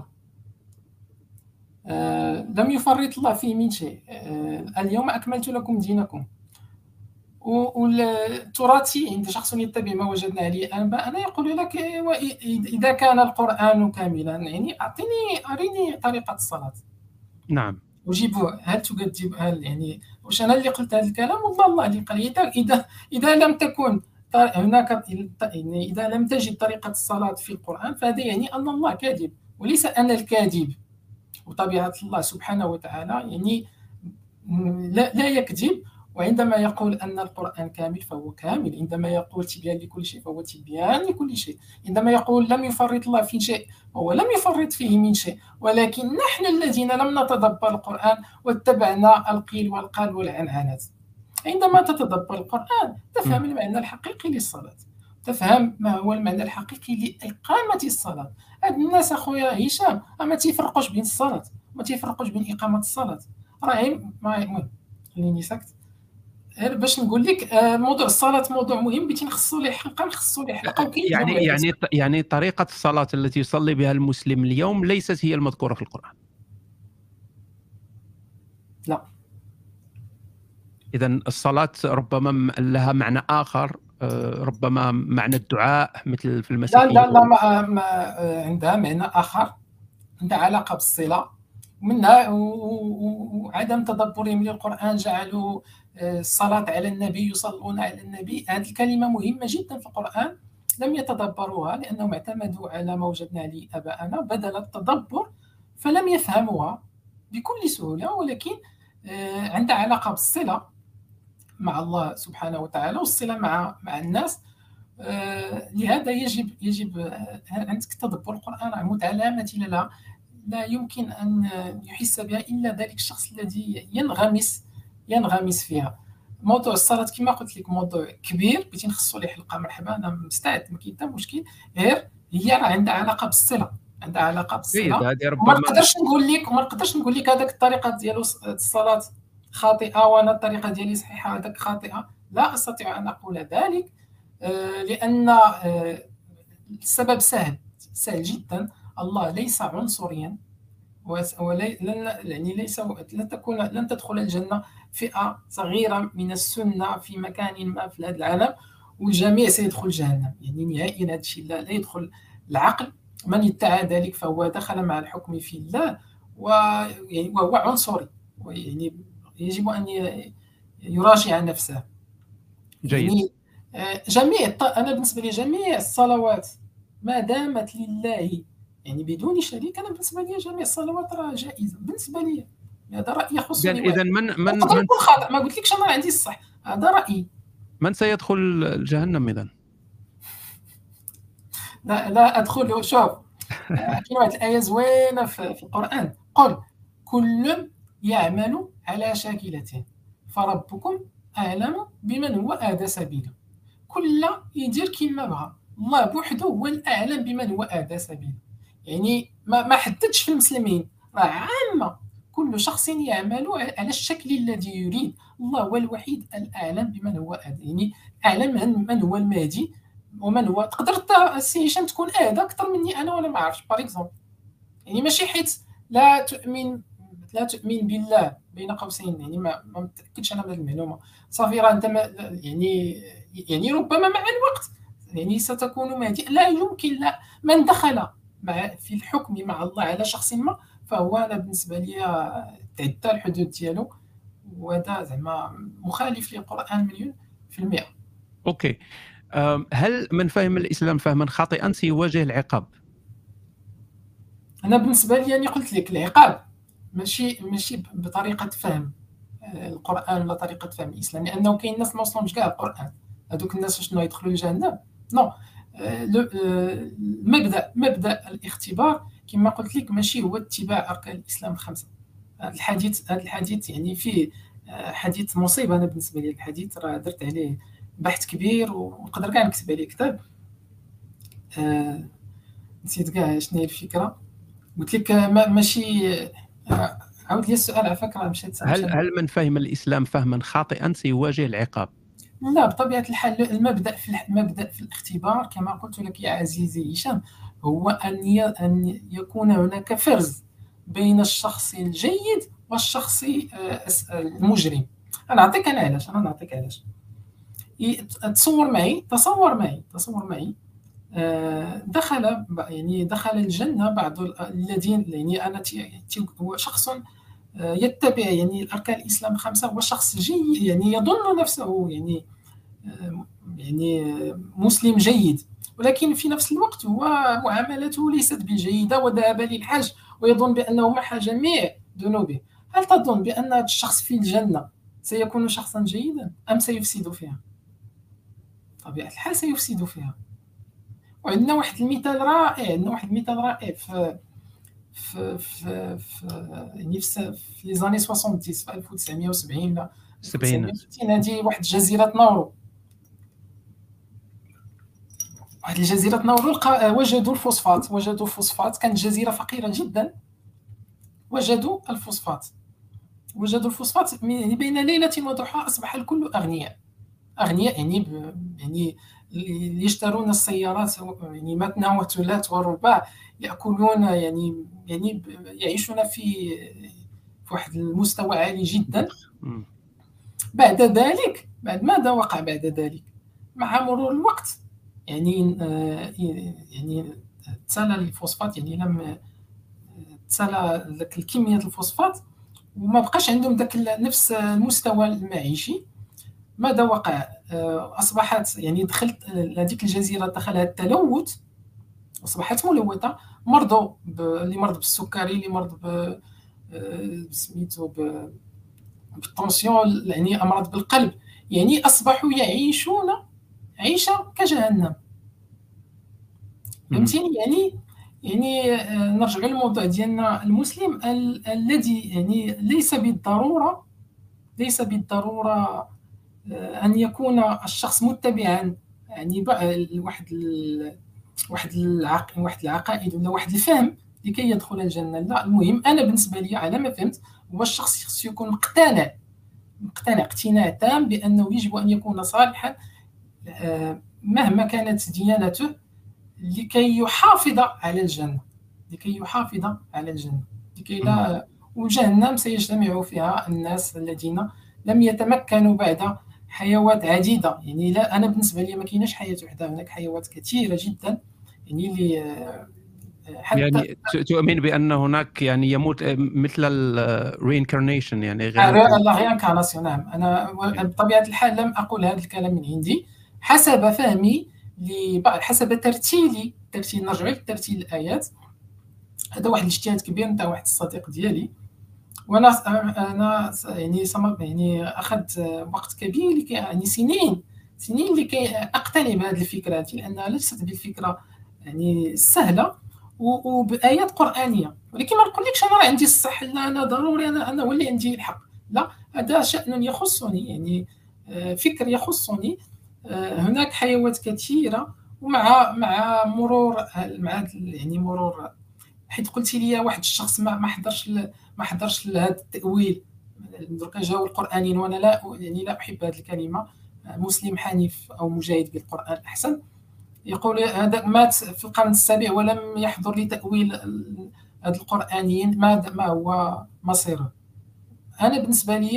لم يفرط الله فيه من شيء. اليوم اكملت لكم دينكم. والتراثي عند شخص يتبع ما وجدنا عليه آباءنا يقول لك إذا كان القرآن كاملا يعني أريني طريقة الصلاة. نعم. أجيبه هل تكذب؟ هل يعني واش أنا اللي قلت هذا الكلام؟ والله الله اللي قال. إذا لم تكن هناك، يعني إذا لم تجد طريقة الصلاة في القرآن فهذا يعني أن الله كاذب وليس أنا الكاذب. وطبيعة الله سبحانه وتعالى يعني لا يكذب. وعندما يقول أن القرآن كامل فهو كامل، عندما يقول تبيان لكل شيء فهو تبيان لكل شيء، عندما يقول لم يفرط الله في شيء هو لم يفرط فيه من شيء. ولكن نحن الذين لم نتدبر القرآن واتبعنا القيل والقال والعنعنات. عندما تتدبر القرآن تفهم المعنى الحقيقي للصلاة، تفهم ما هو المعنى الحقيقي لإقامة الصلاة. هاد الناس أخويا هشام ما تيفرقوش بين الصلاة، ما تيفرقوش بين إقامة الصلاة. المهم خليني ساكت غير باش نقول لك موضوع الصلاة موضوع مهم، بغيتي نخصصوا ليه حلقة يعني طريقة الصلاة التي يصلي بها المسلم اليوم ليست هي المذكورة في القرآن. لا. إذن الصلاة ربما لها معنى آخر، ربما معنى الدعاء مثل في المسيحية. لا ما عندها معنى آخر، عندها علاقة بالصلة منها. وعدم تدبرهم للقرآن جعلوا الصلاة على النبي، يصلون على النبي. هذه الكلمة مهمة جدا في القرآن، لم يتدبروها لأنهم اعتمدوا على ما وجدنا لآبائنا بدل التدبر، فلم يفهموها بكل سهولة. ولكن عندها علاقة بالصلة مع الله سبحانه وتعالى والصلة مع الناس. لهذا يجب عندك تدبر القرآن. عمود علامة لا يمكن أن يحس بها إلا ذلك الشخص الذي ينغمس فيها. موضوع الصلاة كما قلت لك موضوع كبير، بغيتي نخصصوا ليه حلقة مرحبا، أنا مستعد، ما كاين حتى مشكل. غير هي عندها علاقة بالصلة، عندها علاقة بالصلة. وما نقدرش نقول لك هذاك الطريقة ديالو الصلاة خاطئة وأنا الطريقة ديالي صحيحة هذاك خاطئة. لا أستطيع أن أقول ذلك لأن السبب سهل جدا. الله ليس عنصريا، لن تدخل الجنة فئة صغيرة من السنة في مكان ما في هذا العالم والجميع سيدخل جهنم. يعني نهائيا هذا الشيء لا يدخل العقل. من ادعى ذلك فهو دخل مع الحكم في الله وهو عنصري، يعني يجب أن يراجع نفسه. جيد. يعني أنا بالنسبة لي جميع الصلوات ما دامت لله يعني بدون شريك، أنا بالنسبة لي جميع الصلوات راه جائزة بالنسبة لي. هذا رأي يخصني. إذا من يكون خاطئ، ما قلت لكش أنا عندي الصح، هذا رأيي. من سيدخل جهنم إذن؟ لا أدخل. شوف كاين واحد الآية زوينة في القرآن، قل كل يعمل على شاكلته فربكم أعلم بمن هو أهدى سبيلا. كل يدير كما بغى، الله بوحده هو الأعلم بمن هو أهدى سبيلا. يعني ما حددش في المسلمين، راه عامة، كل شخص يعمل على الشكل الذي يريد. الله هو الوحيد الأعلم بمن هو أهدى، يعني أعلم من هو المهدي ومن هو. تقدر سي هشام تكون أهدى أكثر مني أنا ولا ما عرفتش باغ اكزومبل. يعني ماشي حيت لا تؤمن بالله بين قوسين، يعني ما متأكدش أنا من المعلومة صافي راه أنت يعني ربما مع الوقت يعني ستكون مهدي. لا يمكن. لا، من دخل في الحكم مع الله على شخص ما فهو أنا بالنسبة لي تعدى الحدود ديالو، وهذا زعما مخالف للقرآن 100%. أوكي. هل من فهم الإسلام فهما خاطئا سيواجه العقاب؟ أنا بالنسبة لي يعني قلت لك العقاب ماشي بطريقة فهم القرآن ولا طريقة فهم الإسلام، لأنه كاين ناس ما وصلهمش كاع القرآن، هذوك الناس شنو يدخلوا الجهنم؟ نو. مبدأ الاختبار كما قلت لك ماشي هو اتباع أركان الإسلام الخمسة. هذا الحديث يعني فيه حديث مصيبة. أنا بالنسبة لي الحديث راه درت عليه بحث كبير ونقدر كاع نكتب عليه كتاب. نسيت كاع شنو هي الفكرة. قلت لك ماشي عاود لي السؤال عفاك، راه مشات هل من فهم الإسلام فهما خاطئا سيواجه العقاب؟ لا، بطبيعة الحال المبدأ في الاختبار كما قلت لك يا عزيزي هشام، هو أن يكون هناك فرز بين الشخص الجيد والشخص المجرم. أنا نعطيك علاش. تصور معي دخل يعني دخل الجنة بعض الذين يعني هو شخص يتبع يعني الأركان الإسلام الخمسة، هو شخص جيد يعني يظن نفسه يعني مسلم جيد، ولكن في نفس الوقت هو معاملته ليست بجيدة، وذهب للحج ويظن بأنه محى جميع ذنوبه. هل تظن بأن هذا الشخص في الجنة سيكون شخصا جيدا أم سيفسد فيها؟ طبيعة الحال سيفسد فيها. وعندنا واحد المثال رائع، يعني في لي زاني 70 في 1970 ولا 1960، هذه واحد جزيرة نورو. واحد الجزيرة نورو وجدوا الفوسفات. كانت جزيرة فقيرة جدا. وجدوا الفوسفات يعني بين ليلة وضحى أصبح الكل أغنياء يعني يعني يشترون السيارات يعني مثنى وثلاث ورباع، يأكلون يعني يعيشون في واحد المستوى عالي جدا. بعد ماذا وقع بعد ذلك؟ مع مرور الوقت يعني تسالى الفوسفات، يعني لم تسالى الكمية الفوسفات وما بقاش عندهم نفس المستوى المعيشي. ماذا وقع؟ أصبحت يعني دخلت هذيك الجزيرة دخلها التلوث، أصبحت ملوثة. اللي مرض بالسكري، اللي مرض سميتو بالطونسيون، يعني أمراض بالقلب، يعني أصبحوا يعيشون عيشة كجهنم. فهمتيني؟ يعني نرجع للموضوع ديالنا. المسلم الذي يعني ليس بالضرورة أن يكون الشخص متبعا يعني واحد العقائد ولا واحد الفهم لكي يدخل الجنة. لا، المهم أنا بالنسبة لي على ما فهمت هو الشخص خصو يكون مقتنع اقتناع تام بأنه يجب أن يكون صالحا مهما كانت ديانته، لكي يحافظ على الجنة، لكي لا وجهنم سيجتمع فيها الناس الذين لم يتمكنوا بعد حيوات عديدة. يعني لا، أنا بالنسبة لي ما كايناش حياة وحدة، هناك حيوات كثيرة جدا يعني اللي حتى يعني تؤمن بأن هناك يعني يموت مثل الرينكارنيشن يعني ريانكارناسيون. نعم، أنا بطبيعة الحال لم أقول هذا الكلام من عندي، حسب فهمي حسب ترتيل نرجع لترتيل الآيات. هذا واحد الاجتهاد كبير نتاع واحد الصديق ديالي، وانا يعني اخذت وقت كبير يعني سنين لكي اقتنع بهذه الفكره هذه، لانها ليست بالفكره يعني سهله وبايات قرانيه. ولكن ما نقولكش انا راه عندي الصح، لا انا ضروري انا ولي عندي الحق. لا، هذا شأن يخصني، يعني فكر يخصني. هناك حيوات كثيره، ومع مرور يعني مرور، حيت قلت لي واحد الشخص ما حضرش لهذا التأويل دركا جاو القرآنيين، وانا لا احب هذه الكلمه. مسلم حنيف او مجاهد بالقرآن احسن. يقول هذا مات في القرن السابع ولم يحضر لتأويل هذا القرآنيين، ما هو مصيره. انا بالنسبه لي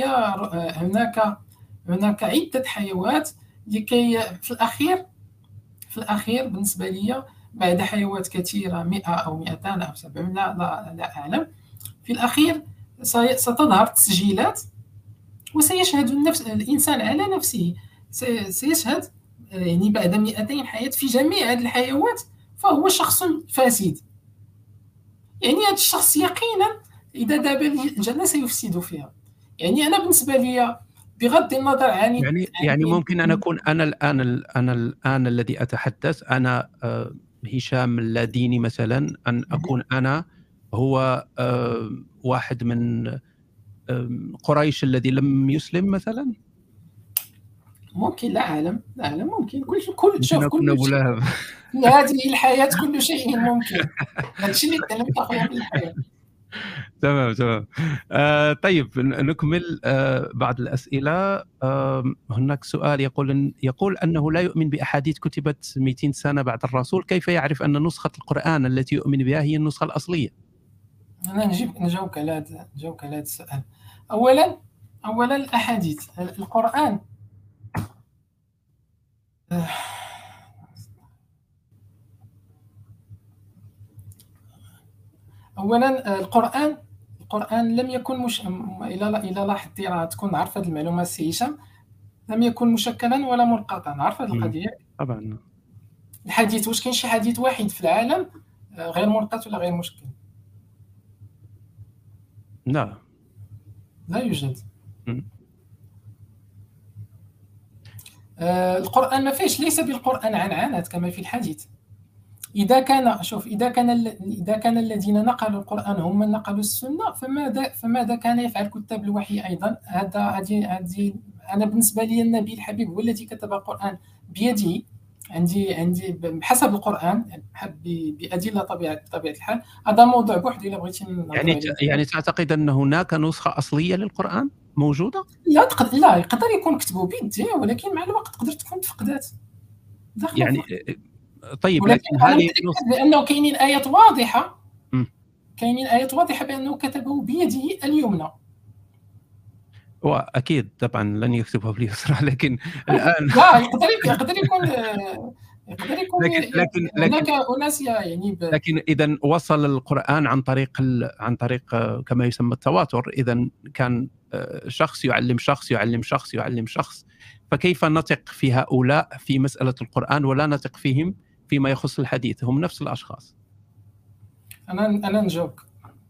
هناك عده حيوات لكي في الأخير بالنسبة لي بعد حيوات كثيرة 100 أو 200 أو 70 لا أعلم، في الأخير ستظهر تسجيلات وسيشهد الإنسان على نفسه، سيشهد يعني بعد 200 حياة في جميع هذه الحيوات فهو شخص فاسد. يعني هذا الشخص يقينا إذا ذهب الجنة سيفسد فيها. يعني أنا بالنسبة لي بغض النظر عن يعني ممكن أن أكون أنا الآن الذي أتحدث، أنا هشام اللاديني مثلا، أن أكون أنا هو واحد من قريش الذي لم يسلم مثلا. ممكن، لا أعلم، لا أعلم، ممكن كل شوف كنا كل أبو شيء لهب. في هذه الحياة كل شيء ممكن. هذا الشيء اللي تعلمته أخويا من الحياة. تمام تمام. طيب نكمل بعض الأسئلة. هناك سؤال يقول أنه لا يؤمن بأحاديث كتبت 200 سنة بعد الرسول، كيف يعرف أن نسخة القرآن التي يؤمن بها هي النسخة الأصلية؟ أنا نجاوبك على هذا السؤال. أولا الأحاديث القرآن، أولا القرآن لم يكن إلى لاحظتي راه تكون عارف هذه المعلومة سي هشام، لم يكن مشكلا ولا مرقطا، عارف هذه القضية. طبعا. الحديث، واش كاين شي حديث واحد في العالم غير مرقط ولا غير مشكل؟ لا. لا يوجد. م. القرآن ما فيش، ليس بالقرآن عنعنات كما في الحديث. إذا كان الذين نقلوا القرآن هم من نقلوا السنة، فماذا كان يفعل كتاب الوحي أيضا؟ هذه أنا بالنسبة لي النبي الحبيب هو الذي كتب القرآن بيده. عندي بحسب القرآن بأدلة طبيعة الحال. هذا موضوع بوحده إلا بغيتي نهضروا عليه. يعني تعتقد أن هناك نسخة أصلية للقرآن موجودة؟ لا يقدر يكون كتبوا بيديه، ولكن مع الوقت تقدر تكون تفقدات. يعني طيب، ولكن لكن أنا هذه متأكد بأنه كاينين آيات واضحة بأنه كتبه بيده اليمنى. وأكيد طبعا لن يكتبها باليسرى، لكن الآن لا يقدر يكون هناك أناس لكن إذا وصل القرآن عن طريق كما يسمى التواتر، إذا كان شخص يعلم شخص يعلم شخص يعلم شخص، فكيف نثق في هؤلاء في مسألة القرآن ولا نثق فيهم فيما يخص الحديث؟ هم نفس الأشخاص. أنا نجاوبك.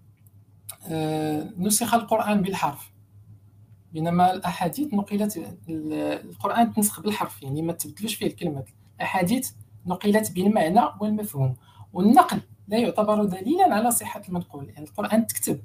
نسخ القرآن بالحرف، بينما الأحاديث نقلت. القرآن تنسخ بالحرف، يعني ما تبدلوش فيه الكلمات. الأحاديث نقلت بالمعنى والمفهوم، والنقل لا يعتبر دليلا على صحة المنقول. يعني القرآن تكتب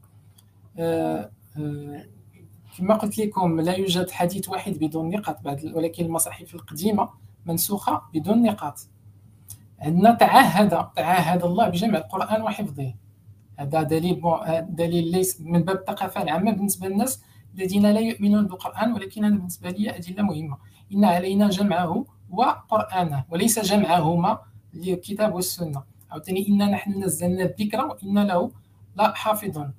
كما قلت لكم، لا يوجد حديث واحد بدون نقاط ولكن المصاحف القديمة منسوخة بدون نقاط. عندنا تعهد الله بجمع القرآن وحفظه. هذا دليل ليس من باب الثقافة العامة بالنسبة للناس الذين لا يؤمنون بالقرآن، ولكن أنا بالنسبة لي أدلة مهمة. إن علينا جمعه وقرآنه، وليس جمعهما للكتاب والسنة. عاوتاني إنا نحن نزلنا الذكر وإن له لا حافظون.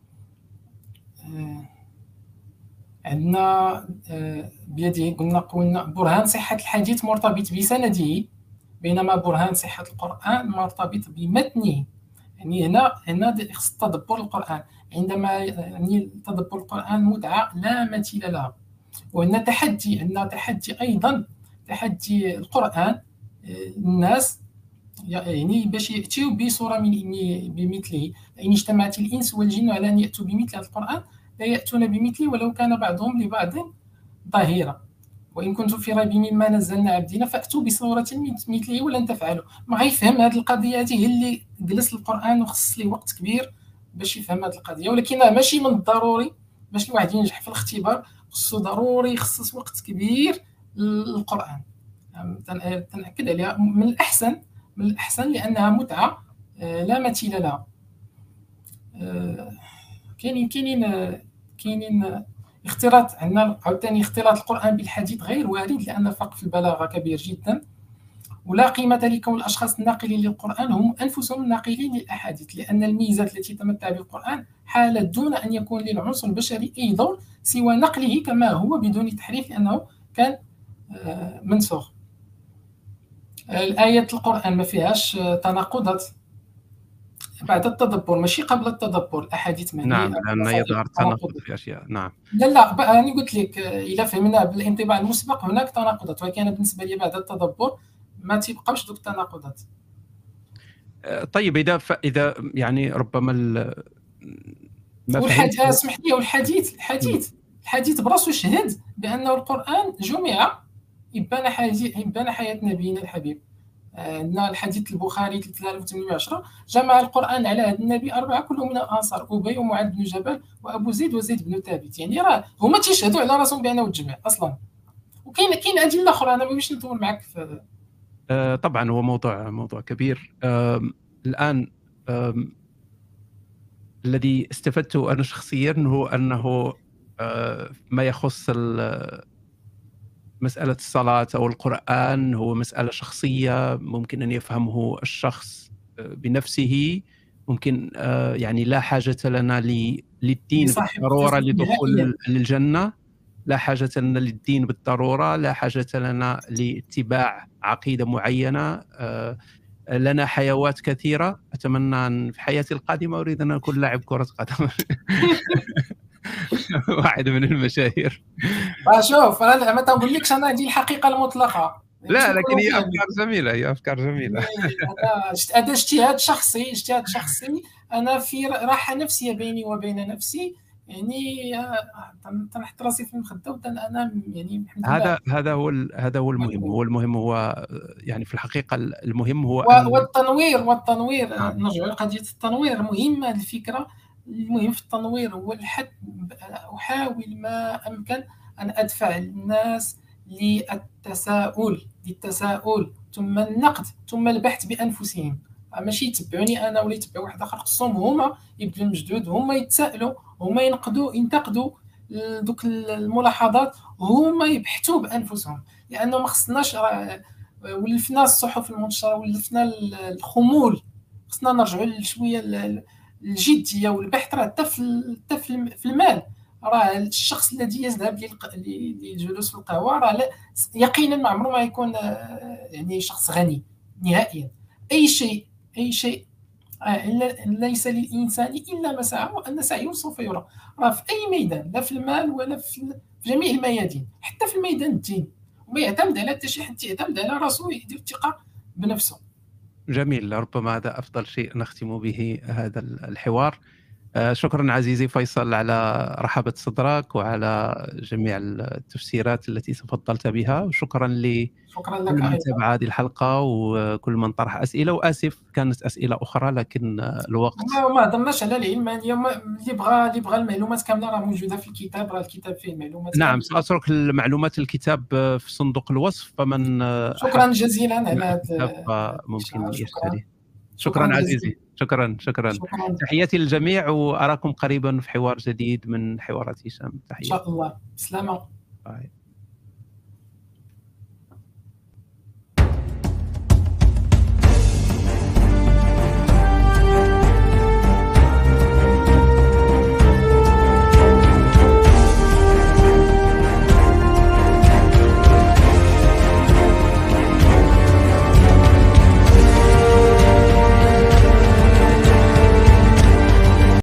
عندنا بيده قلنا برهان صحة الحديث مرتبط بسنده، بينما برهان صحة القرآن مرتبط بمتنه. يعني هنا خص تدبر القرآن. عندما يعني تدبر القرآن متعة لا مثيل لها. وعندنا تحدي أيضا، تحدي القرآن الناس يعني باش يأتوا بصورة بمثله. إن اجتمعت الإنس والجن على أن يأتوا بمثل هذا القرآن لا يأتون بمثله ولو كان بعضهم لبعض ظهيرا. وإن كنتم في ريب مما نزلنا عبدنا فأتوا بصورة مثله ولن تفعلوا. ما غيفهم هذه القضية، هذه هي اللي جلس القرآن وخص ليه وقت كبير باش يفهم هذه القضية. ولكن ماشي من الضروري باش الواحد ينجح في الاختبار خصو ضروري يخصص وقت كبير للقرآن. تنأكد عليها. من الأحسن لأنها متعة لا مثيل لها. كاينين اختلاط. عندنا عاوتاني اختلاط القرآن بالحديث غير وارد، لأن الفرق في البلاغة كبير جدا. ولا قيمة لكون الأشخاص الناقلين للقرآن هم أنفسهم ناقلين للأحاديث، لأن الميزات التي تمتع بالقرآن حالت دون أن يكون للعنصر البشري أي دور سوى نقله كما هو بدون تحريف، لأنه كان منسوخ. الآيات القرآن ما فيهاش تناقضات بعد التدبر، ماشي قبل التدبر. الأحاديث معنية. نعم، لأن يظهر تناقض في أشياء. نعم. لا أنا قلت لك إلا فهمنا بالانطباع المسبق هناك تناقضات، ولكن بالنسبة لي بعد التدبر ما تبقاوش دوك التناقضات. طيب إذا يعني ربما ما والحديث اسمح لي، الحديث براسو شهد بأنه القرآن جمع إبان حياة نبينا الحبيب. عندنا الحديث البخاري 3810 جمع القرآن على هذا النبي 4 كلهم من الأنصار، أبي ومعاذ بن جبل وأبو زيد وزيد بن ثابت. يعني راه هما تيشهدوا على راسهم بأنه تجمع أصلا. وكاين ادله اخرى، انا ما بغيتش نطول معك في. طبعا هو موضوع كبير. الان الذي استفدته انا شخصيا هو انه ما يخص مسألة الصلاة أو القرآن هو مسألة شخصية، ممكن أن يفهمه الشخص بنفسه. ممكن يعني لا حاجة لنا للدين لصاحب بالضرورة التسليم نهائيا. لدخول للجنة، لا حاجة لنا للدين بالضرورة، لا حاجة لنا لاتباع عقيدة معينة. لنا حيوات كثيرة. أتمنى أن في حياتي القادمة أريد أن أكون لاعب كرة قدم. واحد من المشاهير. شوف انا ما تنقولكش انا هذه الحقيقه المطلقه باش لا، لكن نكونوا هي فاهمين. أفكار جميلة، هي أفكار جميلة. هذا اجتهاد شخصي، اجتهاد شخصي. انا في راحه نفسيه بيني وبين نفسي، يعني تنحط راسي في المخده وتنام، يعني الحمد لله. هذا هو المهم هو يعني في الحقيقة المهم هو أن والتنوير نعم. نرجع لقضيه التنوير مهمه. الفكره المهم في التنوير هو الحد. احاول ما امكن ان ادفع الناس للتساؤل ثم النقد ثم البحث بانفسهم. ماشي يتبعوني انا ولا يتبعوا واحد اخر، خصهم هما يبدلوا المجهود، هما يتسائلوا، هما ينتقدوا دوك الملاحظات، هما يبحثوا بانفسهم. لانه ما خصناش ولفنا الصحف المنشره، ولفنا الخمول. خصنا نرجعوا شويه الجديه والبحث. راه حتى في المال، راه الشخص الذي يذهب للجلوس في القهوه راه يقينا ما عمره ما يكون يعني شخص غني نهائيا. اي شيء ليس للانسان الا ما سعى وان سعيه سوف يرى. راه في اي ميدان، لا في المال ولا في جميع الميادين، حتى في الميدان الدين. وما يعتمد على حتى شي حد، يعتمد على راسه ويدير الثقه بنفسه. جميل، ربما هذا أفضل شيء نختم به هذا الحوار. شكرا عزيزي فيصل على رحابة صدرك وعلى جميع التفسيرات التي تفضلت بها، وشكرا لكل شكرا لك من ايضا. تابع هذه الحلقة وكل من طرح أسئلة. وآسف كانت أسئلة أخرى لكن الوقت. ما هضرناش على العلمانيه. اللي بغى المعلومات كامله راه موجوده في الكتاب. راه الكتاب فيه المعلومات نعم، كامله. سأترك المعلومات الكتاب في صندوق الوصف، فمن أحب شكرا جزيلا على الكتاب هذا ممكن الاشعار. يشتري. شكرا شكرا جزيلا. عزيزي، شكرا. شكرا. تحياتي للجميع، وأراكم قريبا في حوار جديد من حوارات هشام. ان تحياتي. شاء الله. سلامه. باي.